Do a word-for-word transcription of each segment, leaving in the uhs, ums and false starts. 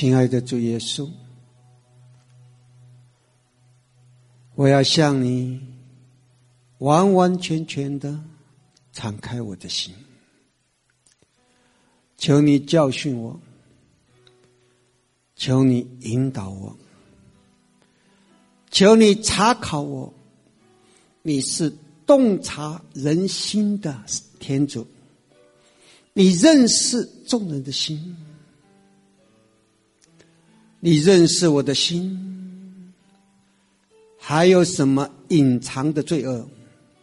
亲爱的主耶稣，我要向你完完全全的敞开我的心，求你教训我，求你引导我，求你查考我。你是洞察人心的天主，你认识众人的心，你认识我的心，还有什么隐藏的罪恶？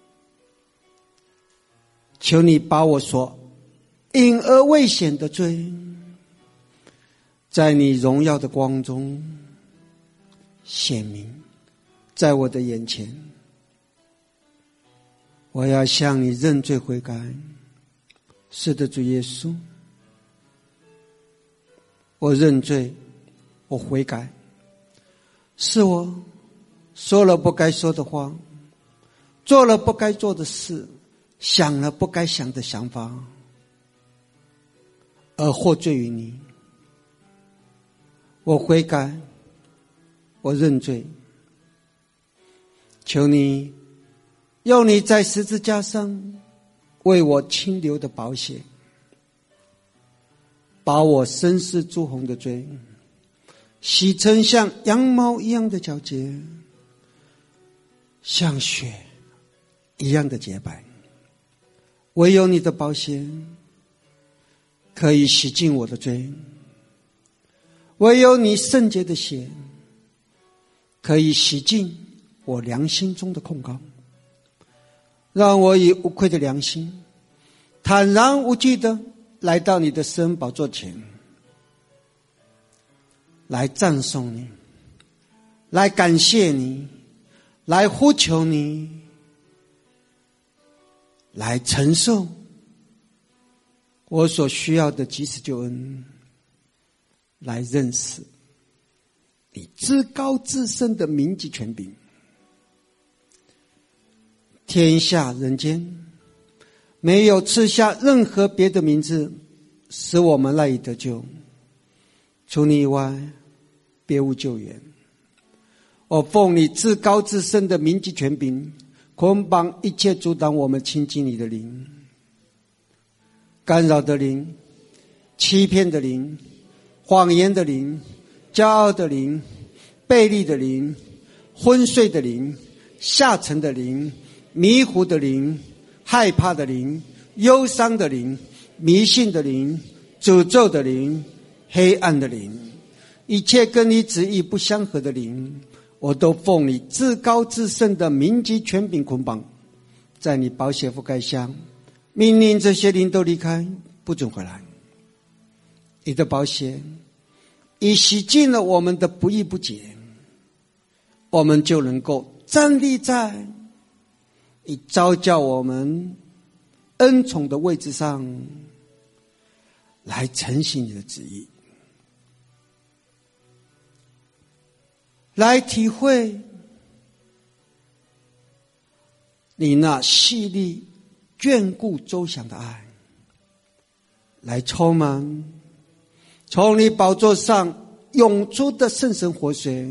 求你把我所隐而未显的罪，在你荣耀的光中显明在我的眼前。我要向你认罪悔改。是的，主耶稣，我认罪，我悔改，是我说了不该说的话，做了不该做的事，想了不该想的想法，而获罪于你。我悔改，我认罪，求你用你在十字架上为我清流的宝血，把我深似朱红的罪洗成像羊毛一样的皎洁，像雪一样的洁白。唯有你的宝血可以洗净我的罪，唯有你圣洁的血可以洗净我良心中的控告，让我以无愧的良心坦然无惧的来到你的施恩宝座前，来赞颂你，来感谢你，来呼求你，来承受我所需要的即时救恩，来认识你至高至圣的名及权柄。天下人间没有赐下任何别的名字使我们赖以得救，除你以外别无救援。我奉你至高至圣的名及权柄，捆绑一切阻挡我们亲近你的灵，干扰的灵，欺骗的灵，谎言的灵，骄傲的灵，悖逆的灵，昏睡的灵，下沉的灵，迷糊的灵，害怕的灵，忧伤的灵，迷信的灵，诅咒的灵，黑暗的灵，一切跟你旨意不相合的灵，我都奉你至高至圣的名及权柄捆绑，在你宝血覆盖下，命令这些灵都离开，不准回来。你的宝血已洗净了我们的不义不洁，我们就能够站立在你召叫我们恩宠的位置上，来承行你的旨意，来体会你那细腻眷顾周详的爱，来充满从你宝座上涌出的圣神活水。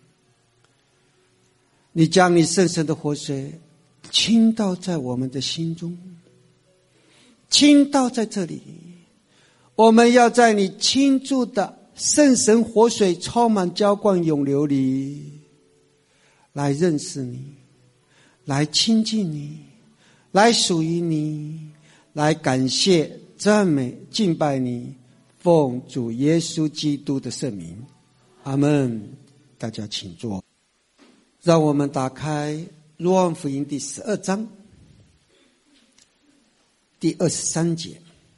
你将你圣神的活水倾倒在我们的心中，倾倒在这里，我们要在你倾注的圣神活水充满浇灌涌流里，来认识你，来亲近你，来属于你，来感谢赞美敬拜你，奉主耶稣基督的圣名，阿们。大家请坐。让我们打开若望福音第十二章第二十三节。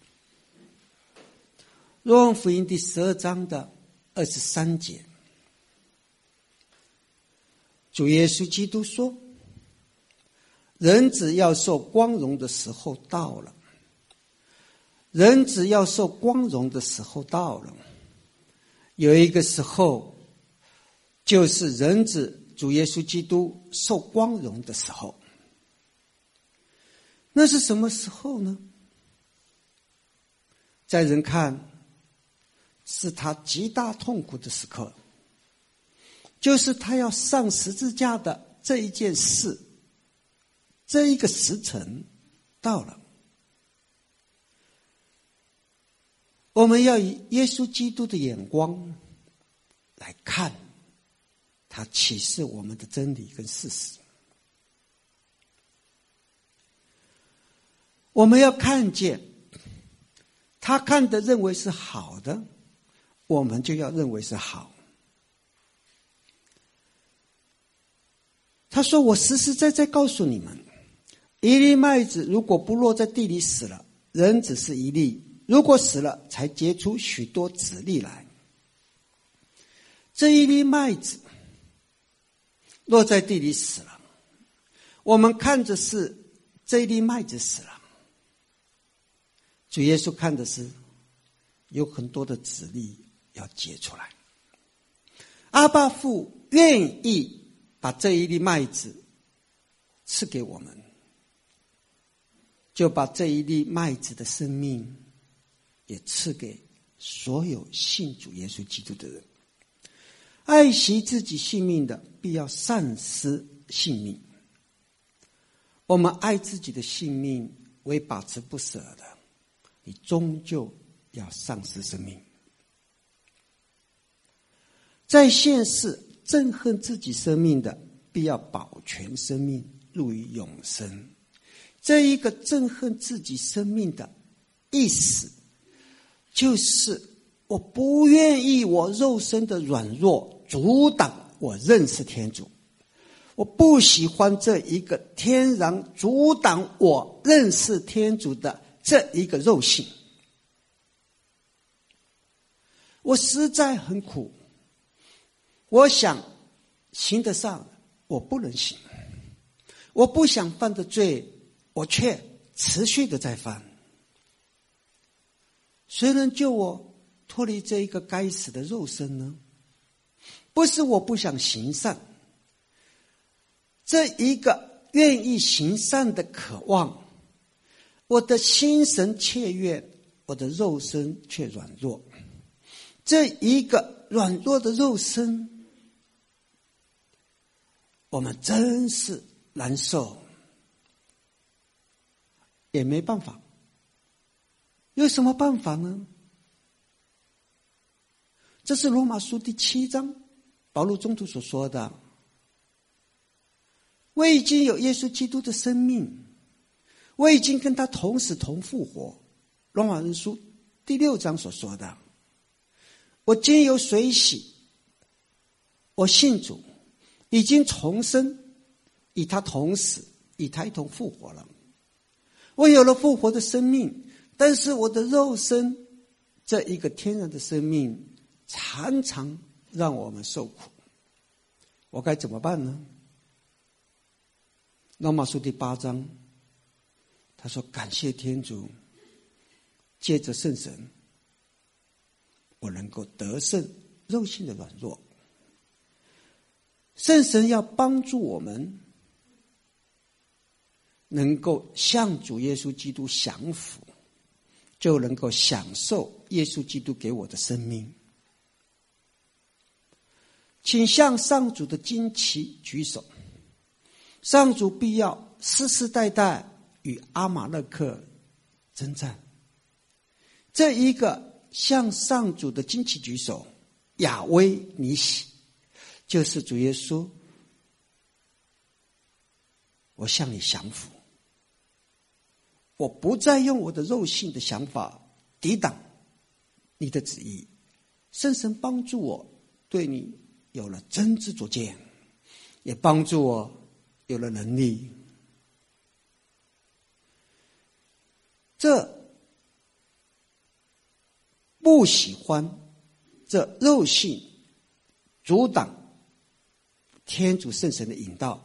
若望福音第十二章的二十三节，主耶稣基督说，人子要受光荣的时候到了，人子要受光荣的时候到了。有一个时候，就是人子主耶稣基督受光荣的时候。那是什么时候呢？在人看， 是他极大痛苦的时刻，就是他要上十字架的这一件事，这一个时辰到了。我们要以耶稣基督的眼光来看他启示我们的真理跟事实。我们要看见他看的认为是好的，我们就要认为是好。他说，我实实在在告诉你们，一粒麦子如果不落在地里死了，人只是一粒，如果死了，才结出许多子粒来。这一粒麦子落在地里死了，我们看着是这一粒麦子死了，主耶稣看的是有很多的子粒要结出来。阿爸父愿意把这一粒麦子赐给我们，就把这一粒麦子的生命也赐给所有信主耶稣基督的人。爱惜自己性命的，必要丧失性命。我们爱自己的性命为把持不舍的，你终究要丧失生命。在现世憎恨自己生命的，必要保全生命，入于永生。这一个憎恨自己生命的意思，就是我不愿意我肉身的软弱阻挡我认识天主，我不喜欢这一个天然阻挡我认识天主的这一个肉性。我实在很苦，我想行得上，我不能行；我不想犯的罪，我却持续的在犯。谁能救我脱离这一个该死的肉身呢？不是我不想行善，这一个愿意行善的渴望，我的心神切愿，我的肉身却软弱。这一个软弱的肉身，我们真是难受，也没办法。有什么办法呢？这是罗马书第七章保禄宗徒所说的，我已经有耶稣基督的生命，我已经跟他同死同复活。罗马人书第六章所说的，我经由水洗，我信主，已经重生，与他同死，与他一同复活了。我有了复活的生命，但是我的肉身这一个天然的生命常常让我们受苦，我该怎么办呢？罗马书第八章他说，感谢天主，借着圣神，我能够得胜肉性的软弱。圣神要帮助我们能够向主耶稣基督降服，就能够享受耶稣基督给我的生命。请向上主的旌旗举手，上主必要世世代代与阿玛勒克征战。这一个向上主的旌旗举手，亚威尼喜，就是主耶稣，我向你降服，我不再用我的肉性的想法抵挡你的旨意。圣神帮助我对你有了真知灼见，也帮助我有了能力。这不喜欢这肉性阻挡天主圣神的引导，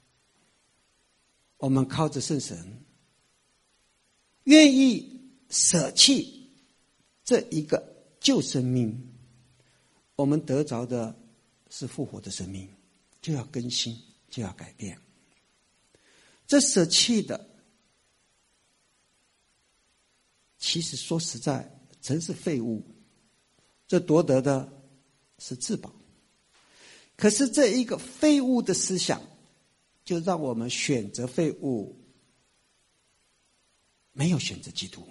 我们靠着圣神愿意舍弃这一个旧生命，我们得着的是复活的生命，就要更新，就要改变。这舍弃的，其实说实在真是废物， 这夺得的是至宝。可是这一个废物的思想，就让我们选择废物，没有选择基督。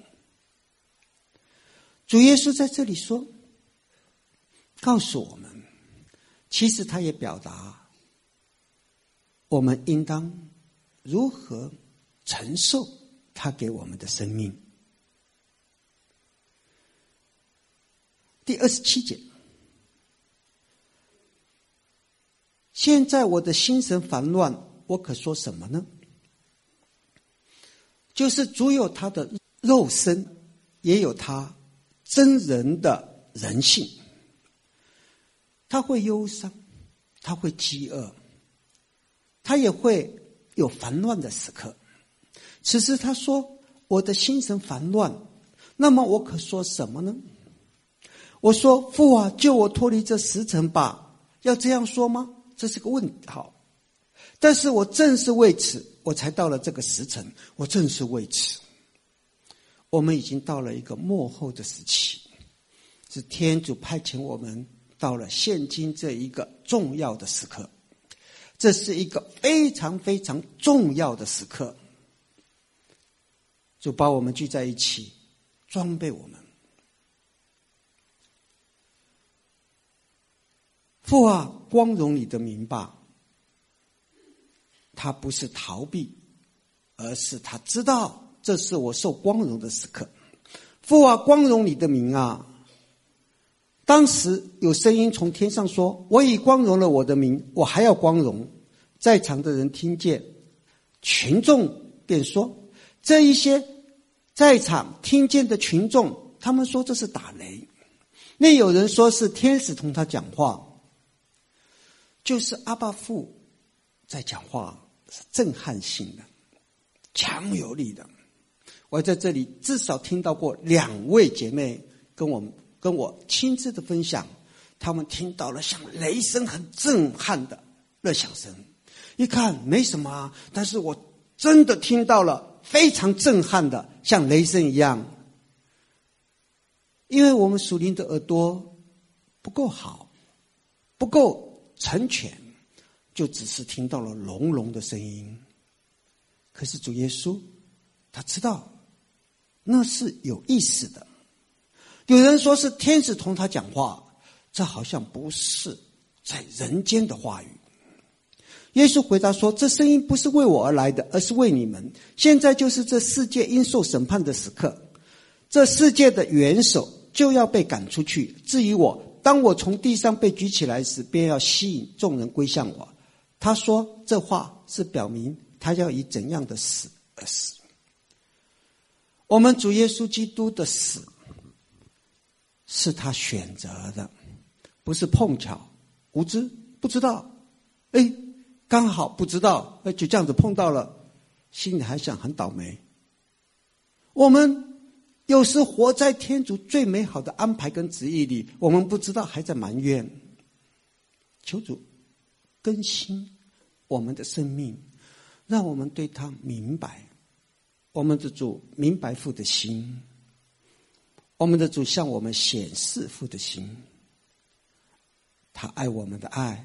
主耶稣在这里说，告诉我们，其实他也表达我们应当如何承受他给我们的生命。第二十七节，现在我的心神烦乱，我可说什么呢？就是主有他的肉身，也有他真人的人性。他会忧伤，他会饥饿，他也会有烦乱的时刻。此时他说，我的心神烦乱，那么我可说什么呢？我说，父啊，救我脱离这时辰吧。要这样说吗？这是个问号。但是我正是为此，我才到了这个时辰。我正是为此，我们已经到了一个末后的时期，是天主派遣我们到了现今这一个重要的时刻。这是一个非常非常重要的时刻。主把我们聚在一起，装备我们。父啊，光荣你的名吧。他不是逃避，而是他知道这是我受光荣的时刻。父啊，光荣你的名啊。当时有声音从天上说，我已光荣了我的名，我还要光荣。在场的人听见，群众便说，这一些在场听见的群众，他们说这是打雷。那有人说是天使同他讲话，就是阿爸父在讲话，是震撼性的，强有力的。我在这里至少听到过两位姐妹跟我跟我亲自的分享，他们听到了像雷声很震撼的热响声。一看没什么啊，但是我真的听到了非常震撼的，像雷声一样。因为我们属灵的耳朵不够好，不够成全，就只是听到了隆隆的声音。可是主耶稣他知道那是有意思的。有人说是天使同他讲话，这好像不是在人间的话语。耶稣回答说，这声音不是为我而来的，而是为你们。现在就是这世界应受审判的时刻，这世界的元首就要被赶出去。至于我，当我从地上被举起来时，便要吸引众人归向我。他说这话是表明他要以怎样的死而死。我们主耶稣基督的死是他选择的，不是碰巧无知不知道，哎，刚好不知道，就这样子碰到了，心里还想很倒霉。我们有时活在天主最美好的安排跟旨意里，我们不知道还在埋怨。求主更新我们的生命，让我们对他明白。我们的主明白父的心，我们的主向我们显示父的心，他爱我们的爱。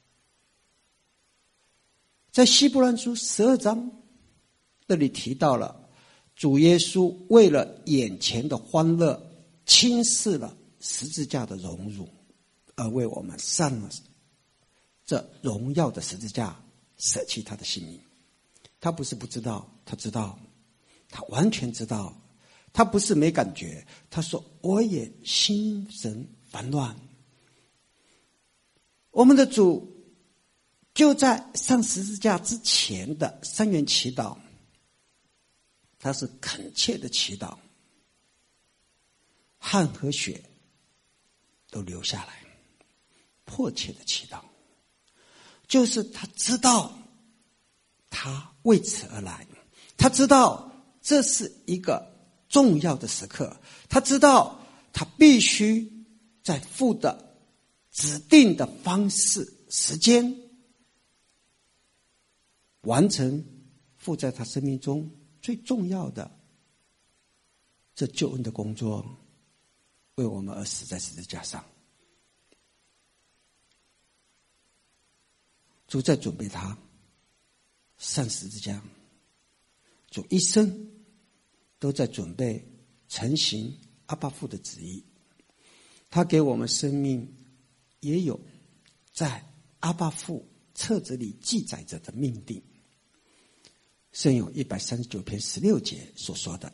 在希伯来书十二章那里提到了，主耶稣为了眼前的欢乐，轻视了十字架的荣辱，而为我们上了这荣耀的十字架，舍弃他的性命。他不是不知道，他知道，他完全知道。他不是没感觉，他说我也心神烦乱。我们的主就在上十字架之前的三元祈祷，他是恳切的祈祷，汗和血都流下来，迫切的祈祷，就是他知道他为此而来，他知道这是一个重要的时刻，他知道他必须在父的指定的方式时间完成父在他生命中最重要的这救恩的工作。 为我们而死在十字架上。主在准备他上十字架，主一生都在准备成行阿爸父的旨意。他给我们生命，也有在阿爸父册子里记载着的命定。圣咏一百三十九篇十六节所说的，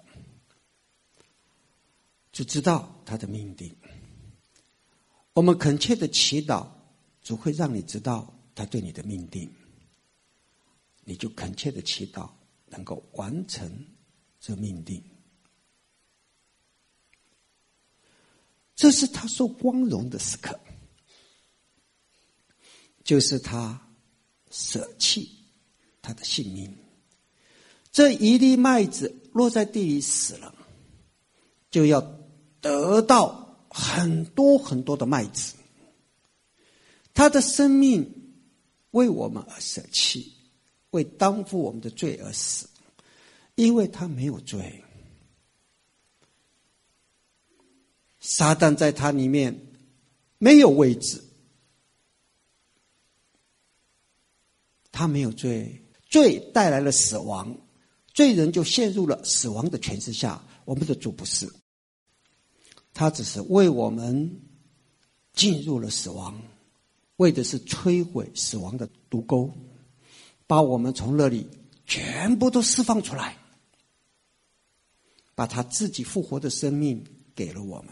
主知道他的命定。我们恳切的祈祷，主会让你知道他对你的命定，你就恳切的祈祷能够完成这命定。这是他受光荣的时刻，就是他舍弃他的性命。这一粒麦子落在地里死了，就要得到很多很多的麦子。他的生命为我们而舍弃，为担负我们的罪而死，因为他没有罪。撒旦在他里面没有位置，他没有罪，罪带来了死亡，罪人就陷入了死亡的权势下。我们的主不是，他只是为我们进入了死亡，为的是摧毁死亡的毒钩，把我们从那里全部都释放出来，把他自己复活的生命给了我们。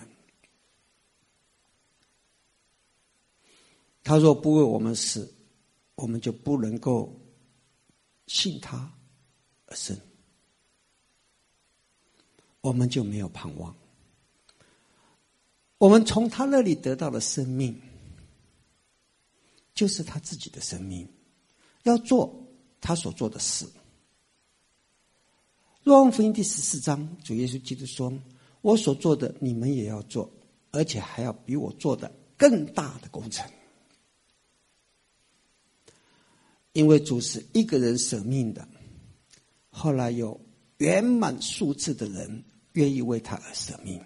他若不为我们死，我们就不能够信他而生，我们就没有盼望。我们从他那里得到的生命，就是他自己的生命，要做他所做的事。若望福音第十四章，主耶稣基督说，我所做的你们也要做，而且还要比我做的更大的工程。因为主是一个人舍命的，后来有圆满数次的人愿意为他而舍命。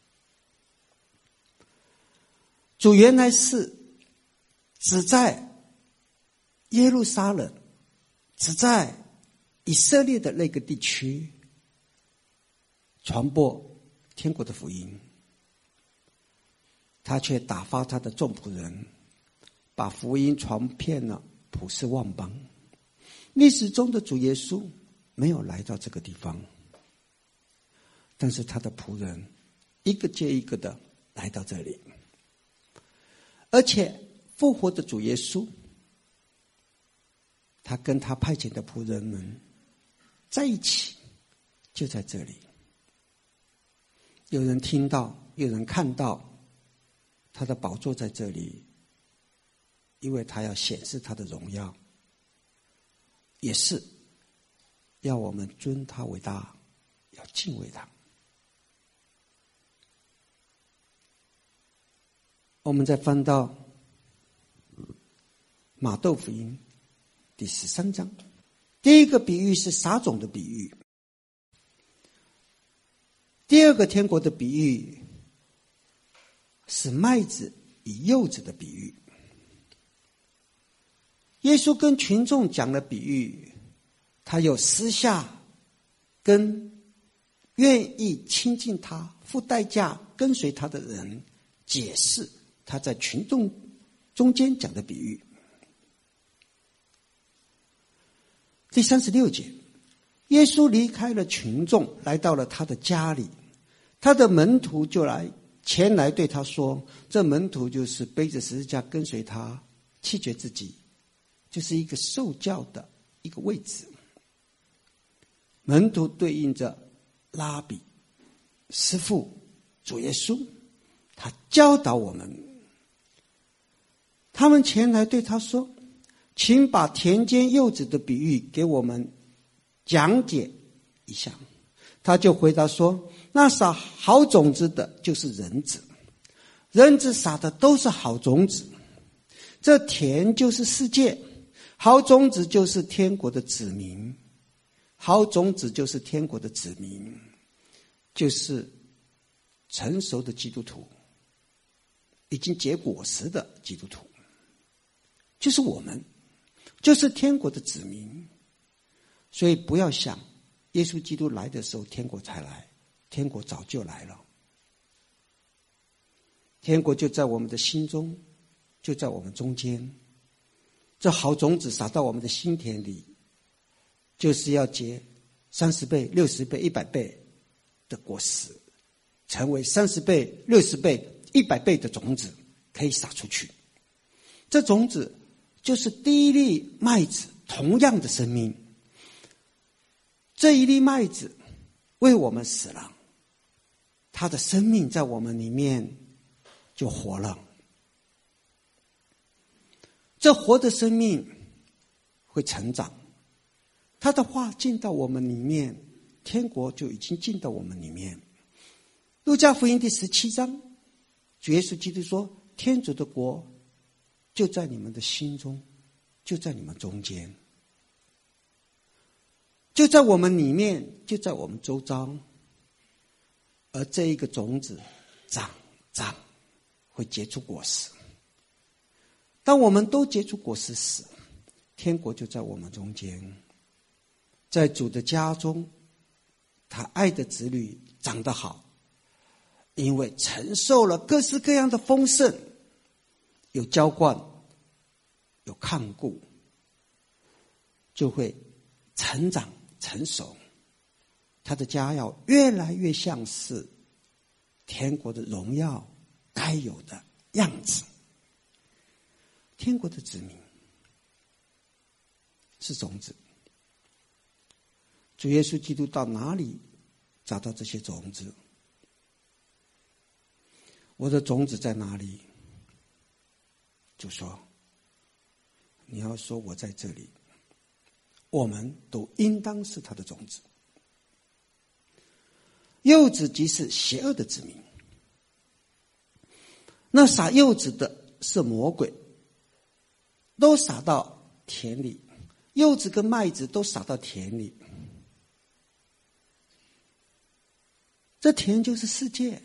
主原来是只在耶路撒冷，只在以色列的那个地区传播天国的福音，他却打发他的众仆人，把福音传遍了普世万邦。历史中的主耶稣没有来到这个地方，但是他的仆人一个接一个的来到这里，而且复活的主耶稣，他跟他派遣的仆人们在一起，就在这里。有人听到，有人看到他的宝座在这里，因为他要显示他的荣耀，也是要我们尊他为大，要敬畏他。我们再翻到马窦福音第十三章，第一个比喻是撒种的比喻，第二个天国的比喻是麦子与柚子的比喻。耶稣跟群众讲了比喻，他有私下跟愿意亲近他、付代价跟随他的人解释他在群众中间讲的比喻。第三十六节，耶稣离开了群众，来到了他的家里，他的门徒就来前来对他说，这门徒就是背着十字架跟随他，弃绝自己，就是一个受教的一个位置。门徒对应着拉比、师父、主耶稣，他教导我们。他们前来对他说，请把田间柚子的比喻给我们讲解一下。他就回答说，那撒好种子的就是人子，人子撒的都是好种子，这田就是世界，好种子就是天国的子民，好种子就是天国的子民，就是成熟的基督徒，已经结果实的基督徒，就是我们，就是天国的子民。所以不要想耶稣基督来的时候天国才来，天国早就来了。天国就在我们的心中，就在我们中间。这好种子撒到我们的心田里，就是要结三十倍、六十倍、一百倍的果实，成为三十倍、六十倍、一百倍的种子，可以撒出去。这种子就是第一粒麦子同样的生命。这一粒麦子为我们死了，他的生命在我们里面就活了。这活的生命会成长，他的话进到我们里面，天国就已经进到我们里面。路加福音第十七章，主耶稣基督说，天主的国就在你们的心中，就在你们中间，就在我们里面，就在我们周遭。而这一个种子长长会结出果实。当我们都结出果实时，天国就在我们中间。在主的家中，他爱的子女长得好，因为承受了各式各样的丰盛，有浇灌，有看顾，就会成长成熟。他的家要越来越像是天国的荣耀该有的样子。天国的子民是种子，主耶稣基督到哪里找到这些种子？我的种子在哪里？就说你要说我在这里，我们都应当是他的种子。柚子即是邪恶的子民，那撒柚子的是魔鬼，都撒到田里，柚子跟麦子都撒到田里。这田就是世界。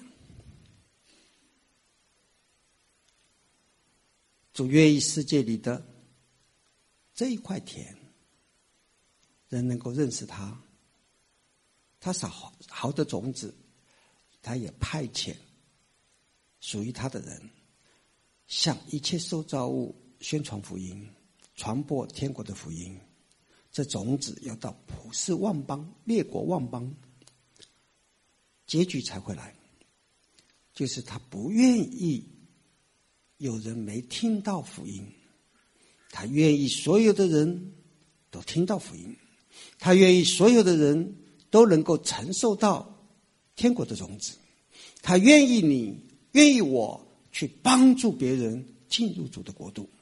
主愿意世界里的这一块田，人能够认识他。他撒好的种子，他也派遣属于他的人，向一切受造物宣传福音，传播天国的福音。这种子要到普世万邦、列国万邦，结局才会来。就是他不愿意有人没听到福音，他愿意所有的人都听到福音，他愿意所有的人都能够承受到天国的种子，他愿意你，愿意我去帮助别人进入主的国度。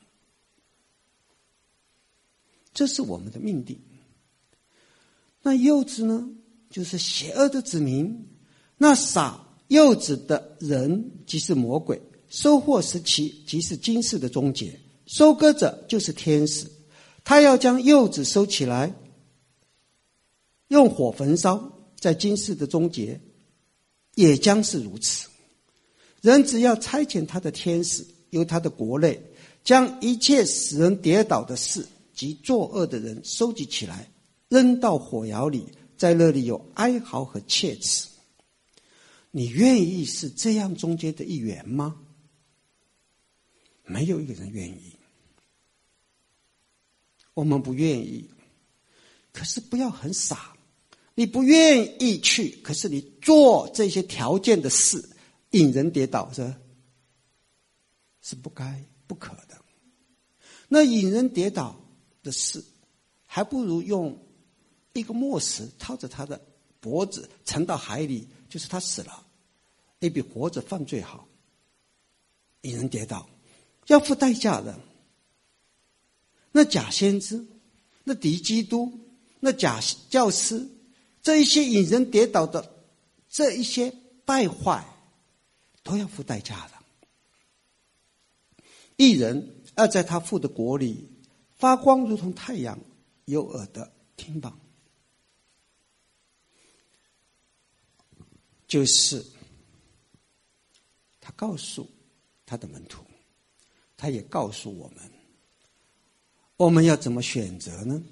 这是我们的命定。那柚子呢，就是邪恶的子民。那撒柚子的人即是魔鬼，收获时期即是今世的终结，收割者就是天使，他要将柚子收起来，用火焚烧，在今世的终结也将是如此。人只要差遣他的天使，由他的国内将一切使人跌倒的事及作恶的人收集起来，扔到火窑里，在那里有哀嚎和切齿。你愿意是这样中间的一员吗？没有一个人愿意。我们不愿意，可是不要很傻。你不愿意去，可是你做这些条件的事，引人跌倒，是是不该不可的。那引人跌倒的事，还不如用一个磨石套着他的脖子沉到海里，就是他死了，也比活着犯罪好。引人跌倒要付代价的。那假先知，那敌基督，那假教师，这一些引人跌倒的这一些败坏，都要付代价的。义人要在他父的国里发光，如同太阳，有耳的听吧。就是他告诉他的门徒，他也告诉我们，我们要怎么选择呢？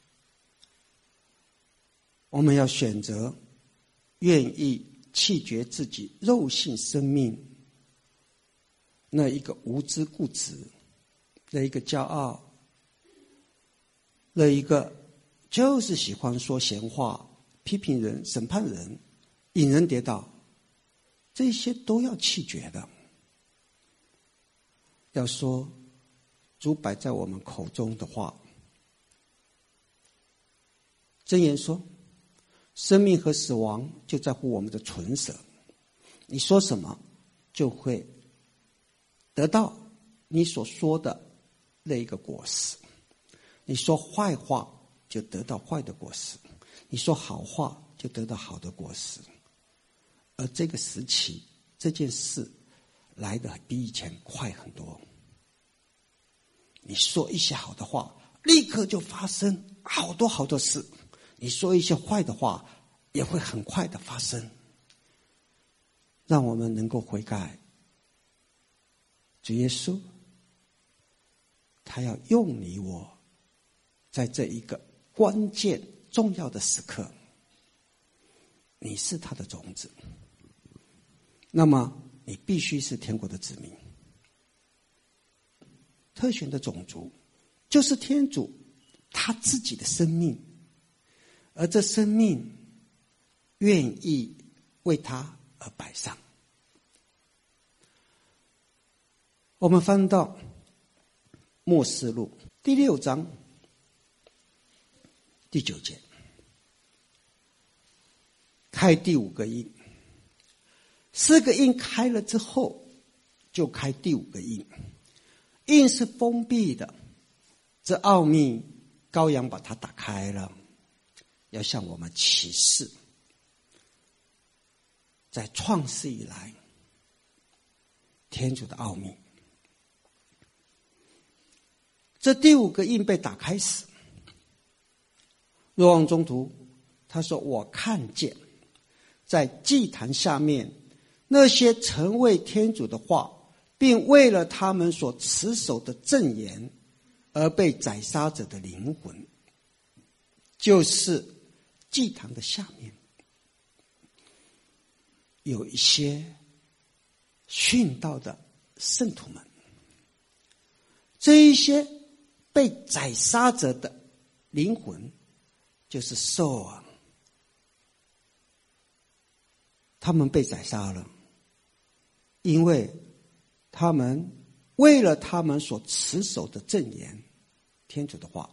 我们要选择愿意弃绝自己肉性生命那一个无知固执，那一个骄傲，那一个就是喜欢说闲话、批评人、审判人、引人跌倒，这些都要弃绝的。要说主摆在我们口中的话，箴言说，生命和死亡就在乎我们的唇舌，你说什么就会得到你所说的那一个果实。你说坏话就得到坏的果实，你说好话就得到好的果实。而这个时期这件事来得比以前快很多，你说一些好的话立刻就发生好多好多事，你说一些坏的话也会很快的发生。让我们能够悔改，主耶稣他要用你我在这一个关键重要的时刻，你是他的种子，那么你必须是天国的子民。特选的种族就是天主他自己的生命，而这生命愿意为他而摆上。我们翻到默示录第六章第九节，开第五个印，四个印开了之后就开第五个印。印是封闭的，这奥秘羔羊把它打开了，要向我们启示在创世以来天主的奥秘。这第五个印被打开时，若望宗徒他说，我看见在祭坛下面那些曾为天主的话并为了他们所持守的证言而被宰杀者的灵魂，就是祭坛的下面有一些殉道的圣徒们，这一些被宰杀者的灵魂就是兽啊，他们被宰杀了，因为他们为了他们所持守的证言，天主的话，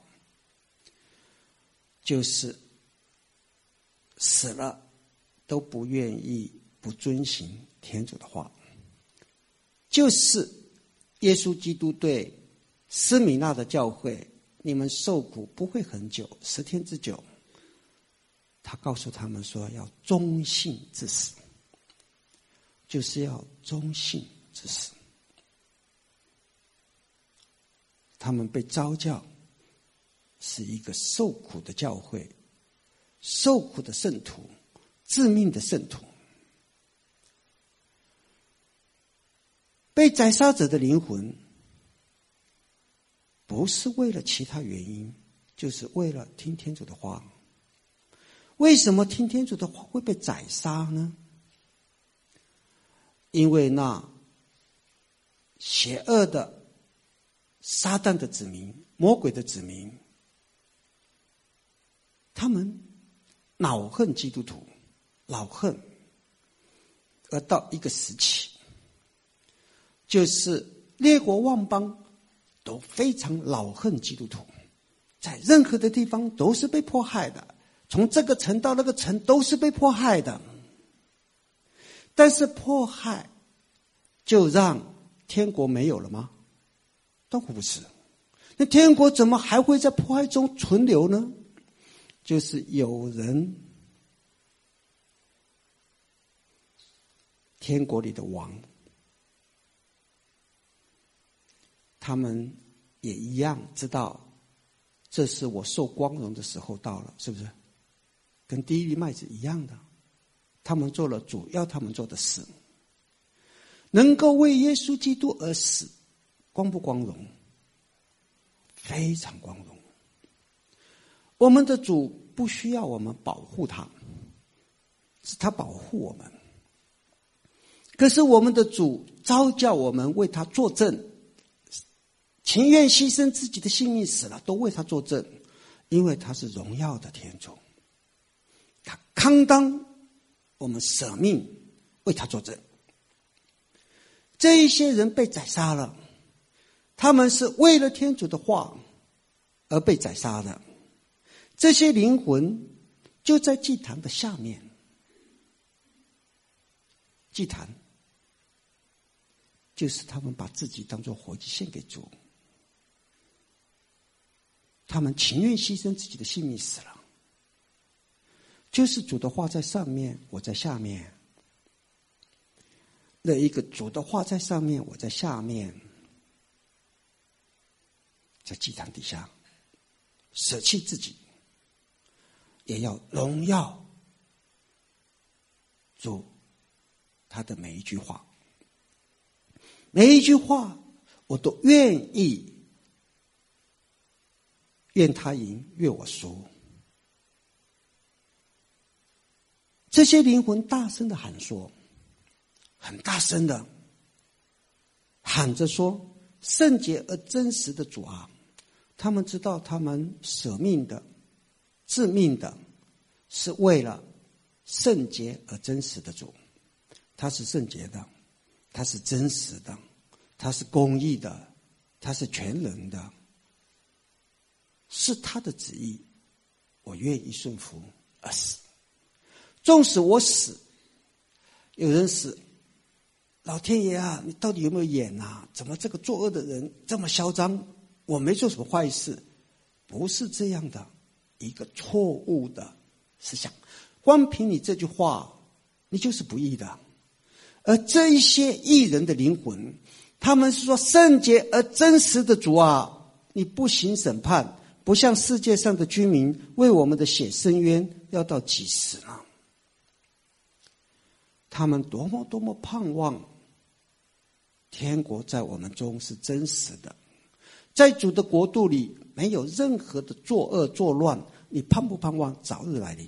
就是死了都不愿意不遵行天主的话，就是耶稣基督对斯米纳的教会，你们受苦不会很久，十天之久，他告诉他们说要忠信至死，就是要忠信至死。他们被召叫是一个受苦的教会，受苦的圣徒，致命的圣徒。被宰杀者的灵魂不是为了其他原因，就是为了听天主的话。为什么听天主的话会被宰杀呢？因为那邪恶的撒旦的子民，魔鬼的子民，他们恼恨基督徒，恼恨，而到一个时期，就是列国万邦都非常恼恨基督徒，在任何的地方都是被迫害的，从这个城到那个城都是被迫害的。但是迫害就让天国没有了吗？当然不是。那天国怎么还会在迫害中存留呢？就是有人，天国里的王，他们也一样知道，这是我受光荣的时候到了，是不是？跟第一粒麦子一样的，他们做了主要他们做的事。 能够为耶稣基督而死，光不光荣？非常光荣。我们的主不需要我们保护他，是他保护我们。可是我们的主召叫我们为他作证，情愿牺牲自己的性命死了，都为他作证，因为他是荣耀的天主，他堪当我们舍命为他作证。这一些人被宰杀了，他们是为了天主的话而被宰杀的。这些灵魂就在祭坛的下面，祭坛就是他们把自己当作活祭献给主，他们情愿牺牲自己的性命死了。就是主的话在上面，我在下面。那一个主的话在上面，我在下面，在祭坛底下舍弃自己，也要荣耀主他的每一句话。每一句话我都愿意，愿他赢，愿我输。这些灵魂大声的喊说，很大声的喊着说，圣洁而真实的主啊，他们知道他们舍命的、致命的，是为了圣洁而真实的主。他是圣洁的，他是真实的，他是公义的，他是全能的，是他的旨意，我愿意顺服而死。纵使我死，有人死，老天爷啊，你到底有没有眼啊？怎么这个作恶的人这么嚣张？我没做什么坏事。不是这样的一个错误的思想。光凭你这句话，你就是不义的。而这一些义人的灵魂，他们是说，圣洁而真实的主啊，你不行审判，不像世界上的居民为我们的血伸冤，要到几时呢？他们多么多么盼望天国在我们中是真实的，在主的国度里没有任何的作恶作乱，你盼不盼望早日来临？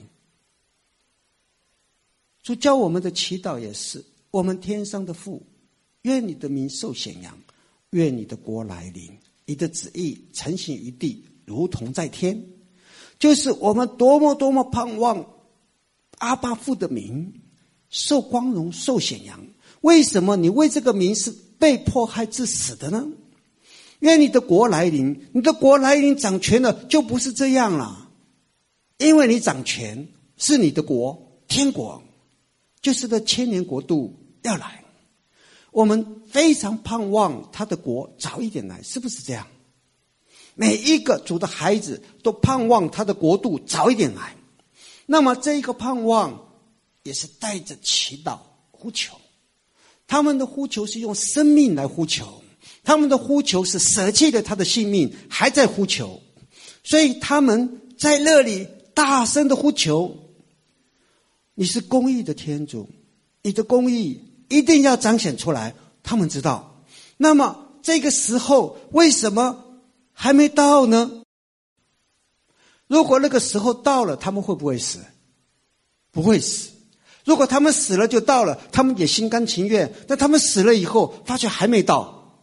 主教我们的祈祷也是，我们天上的父，愿你的名受显扬，愿你的国来临，你的旨意承行于地，如同在天。就是我们多么多么盼望阿爸父的名受光荣受显扬。为什么你为这个名是被迫害致死的呢？愿你的国来临，你的国来临掌权了，就不是这样了。因为你掌权是你的国，天国，就是这千年国度要来。我们非常盼望他的国早一点来，是不是这样？每一个主的孩子都盼望他的国度早一点来。那么这一个盼望也是带着祈祷呼求，他们的呼求是用生命来呼求，他们的呼求是舍弃了他的性命还在呼求，所以他们在那里大声的呼求。你是公义的天主，你的公义一定要彰显出来，他们知道。那么这个时候为什么还没到呢？如果那个时候到了，他们会不会死？不会死。如果他们死了就到了，他们也心甘情愿。但他们死了以后发觉还没到。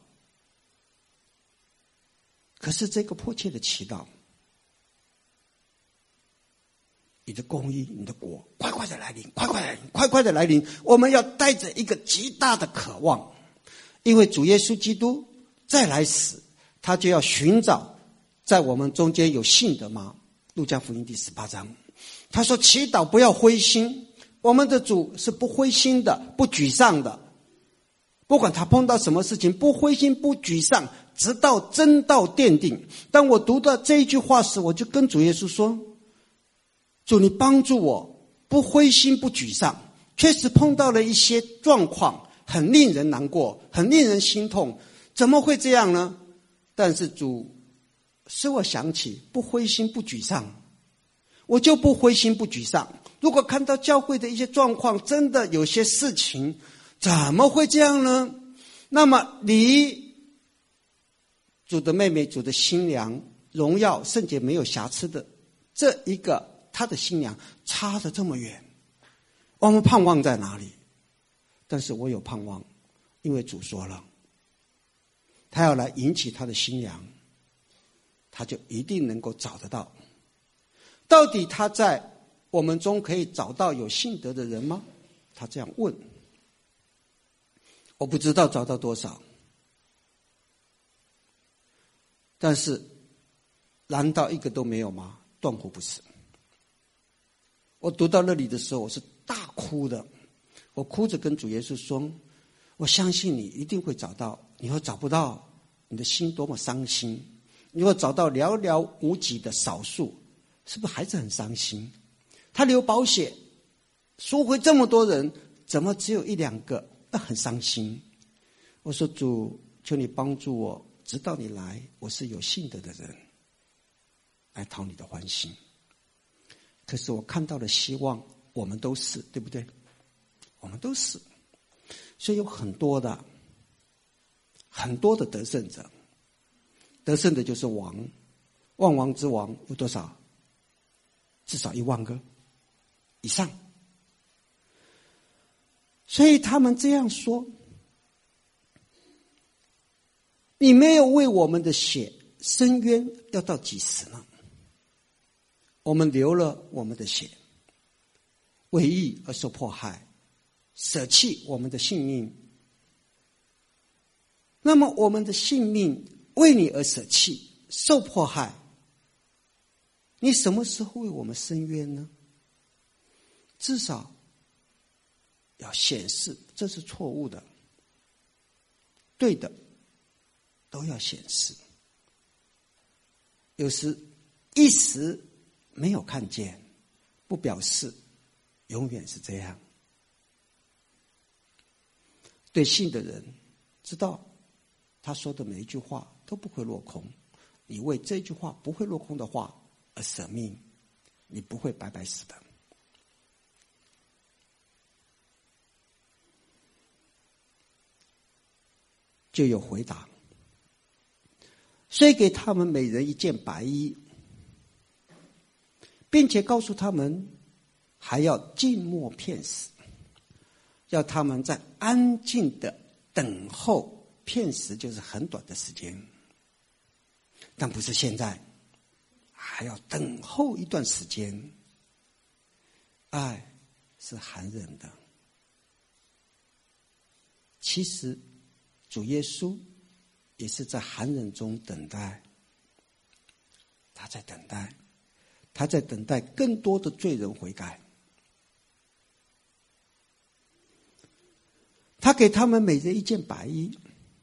可是这个迫切的祈祷，你的公义，你的国快快的来临，快快的来临，快快的来临。我们要带着一个极大的渴望，因为主耶稣基督再来时，他就要寻找在我们中间有信的吗？路加福音第十八章，他说祈祷不要灰心。我们的主是不灰心的，不沮丧的，不管他碰到什么事情，不灰心不沮丧，直到真道奠定。当我读到这一句话时，我就跟主耶稣说，主你帮助我不灰心不沮丧。确实碰到了一些状况，很令人难过，很令人心痛，怎么会这样呢？但是主使我想起不灰心不沮丧，我就不灰心不沮丧。如果看到教会的一些状况，真的有些事情怎么会这样呢？ 那么离主的妹妹、主的新娘荣耀圣洁没有瑕疵的这一个他的新娘差得这么远，我们盼望在哪里？但是我有盼望，因为主说了，他要来迎娶他的新娘，他就一定能够找得到。到底他在我们中可以找到有信德的人吗？他这样问。我不知道找到多少，但是难道一个都没有吗？断乎不是。我读到那里的时候，我是大哭的，我哭着跟主耶稣说，我相信你一定会找到，你会找不到，你的心多么伤心。如果找到寥寥无几的少数，是不是还是很伤心？他流宝血赎回这么多人，怎么只有一两个？那很伤心。我说主，求你帮助我，直到你来，我是有信德的人，来讨你的欢心。可是我看到了希望，我们都是，对不对？我们都是，所以有很多的很多的得胜者，得胜的就是王，万王之王有多少？至少一万个以上。所以他们这样说，你没有为我们的血伸冤，要到几时呢？我们流了我们的血，为义而受迫害，舍弃我们的性命。那么我们的性命为你而舍弃，受迫害，你什么时候为我们伸冤呢？至少要显示这是错误的，对的都要显示。有时一时没有看见，不表示永远是这样。对信的人知道，他说的每一句话都不会落空。你为这句话不会落空的话而舍命，你不会白白死的。就有回答，虽给他们每人一件白衣，并且告诉他们还要静默片时，要他们在安静的等候片时，就是很短的时间，但不是现在，还要等候一段时间。爱是寒冷的，其实主耶稣也是在寒冷中等待，他在等待，他在等待更多的罪人悔改。他给他们每人一件白衣，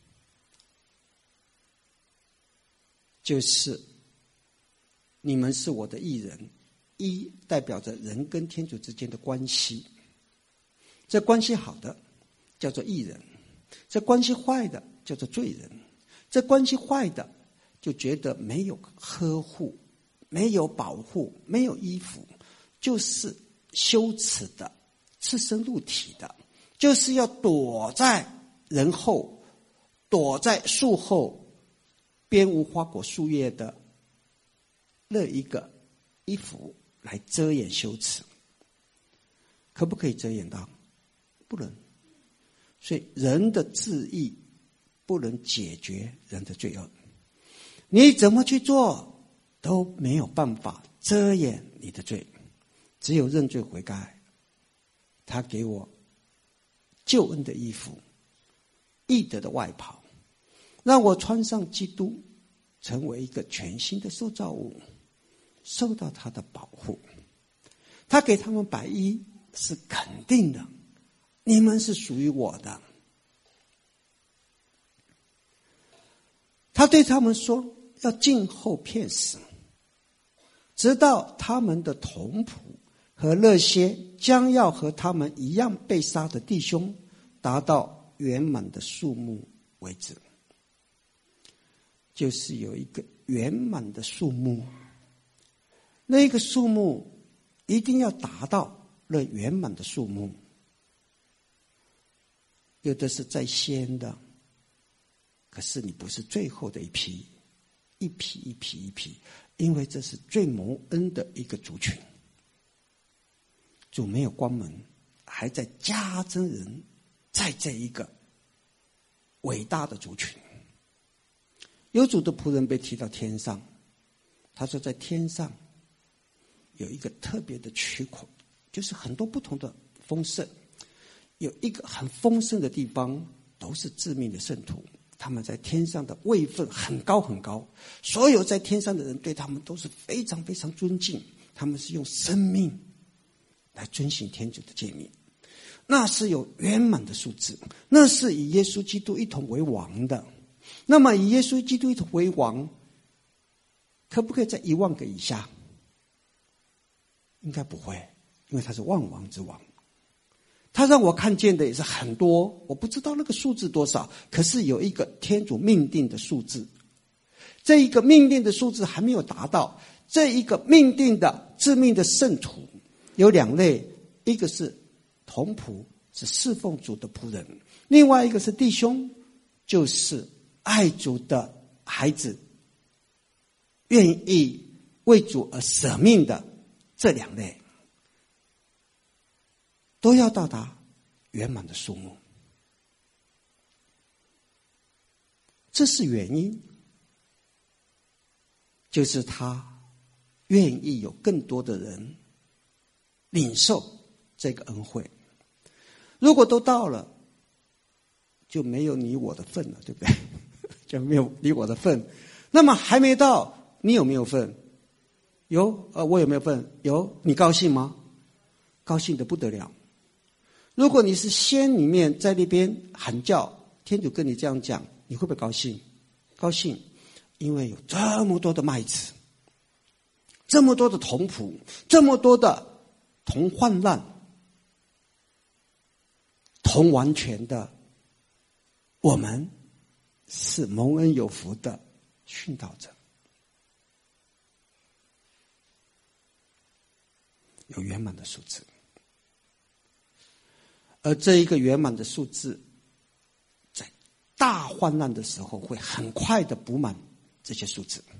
就是你们是我的义人。衣代表着人跟天主之间的关系，这关系好的叫做义人，这关系坏的叫做罪人。这关系坏的就觉得没有呵护，没有保护，没有衣服，就是羞耻的，赤身露体的，就是要躲在人后，躲在树后，边无花果树叶的那一个衣服来遮掩羞耻。可不可以遮掩到？不能。所以人的自义不能解决人的罪恶，你怎么去做都没有办法遮掩你的罪，只有认罪悔改。他给我救恩的衣服，义德的外袍，让我穿上基督，成为一个全新的受造物，受到他的保护。他给他们白衣是肯定的，你们是属于我的。他对他们说，要静候片时，直到他们的同仆和那些将要和他们一样被杀的弟兄达到圆满的数目为止。就是有一个圆满的数目，那个数目一定要达到那圆满的数目。有的是在先的， 可是你不是最后的一批，一批一批一批，因为这是最蒙恩的一个族群。主没有关门，还在加增人在这一个伟大的族群。有主的仆人被提到天上，他说在天上有一个特别的区口，就是很多不同的丰盛，有一个很丰盛的地方都是致命的圣徒，他们在天上的位分很高很高，所有在天上的人对他们都是非常非常尊敬，他们是用生命来遵行天主的诫命，那是有圆满的数字，那是以耶稣基督一同为王的。那么以耶稣基督一同为王，可不可以在一万个以下？应该不会，因为他是万王之王。他让我看见的也是很多，我不知道那个数字多少，可是有一个天主命定的数字，这一个命定的数字还没有达到，这一个命定的致命的圣徒有两类，一个是童仆，是侍奉主的仆人，另外一个是弟兄，就是爱主的孩子，愿意为主而舍命的，这两类都要到达圆满的数目。这是原因，就是他愿意有更多的人领受这个恩惠。如果都到了，就没有你我的份了，对不对？就没有你我的份。那么还没到，你有没有份？有，呃，我有没有份？有。你高兴吗？高兴得不得了。如果你是先里面在那边喊叫，天主跟你这样讲，你会不会高兴？高兴，因为有这么多的麦子，这么多的童仆，这么多的同患难、同完全的，我们是蒙恩有福的殉道者，有圆满的数字。而这一个圆满的数字，在大患难的时候会很快的补满这些数字。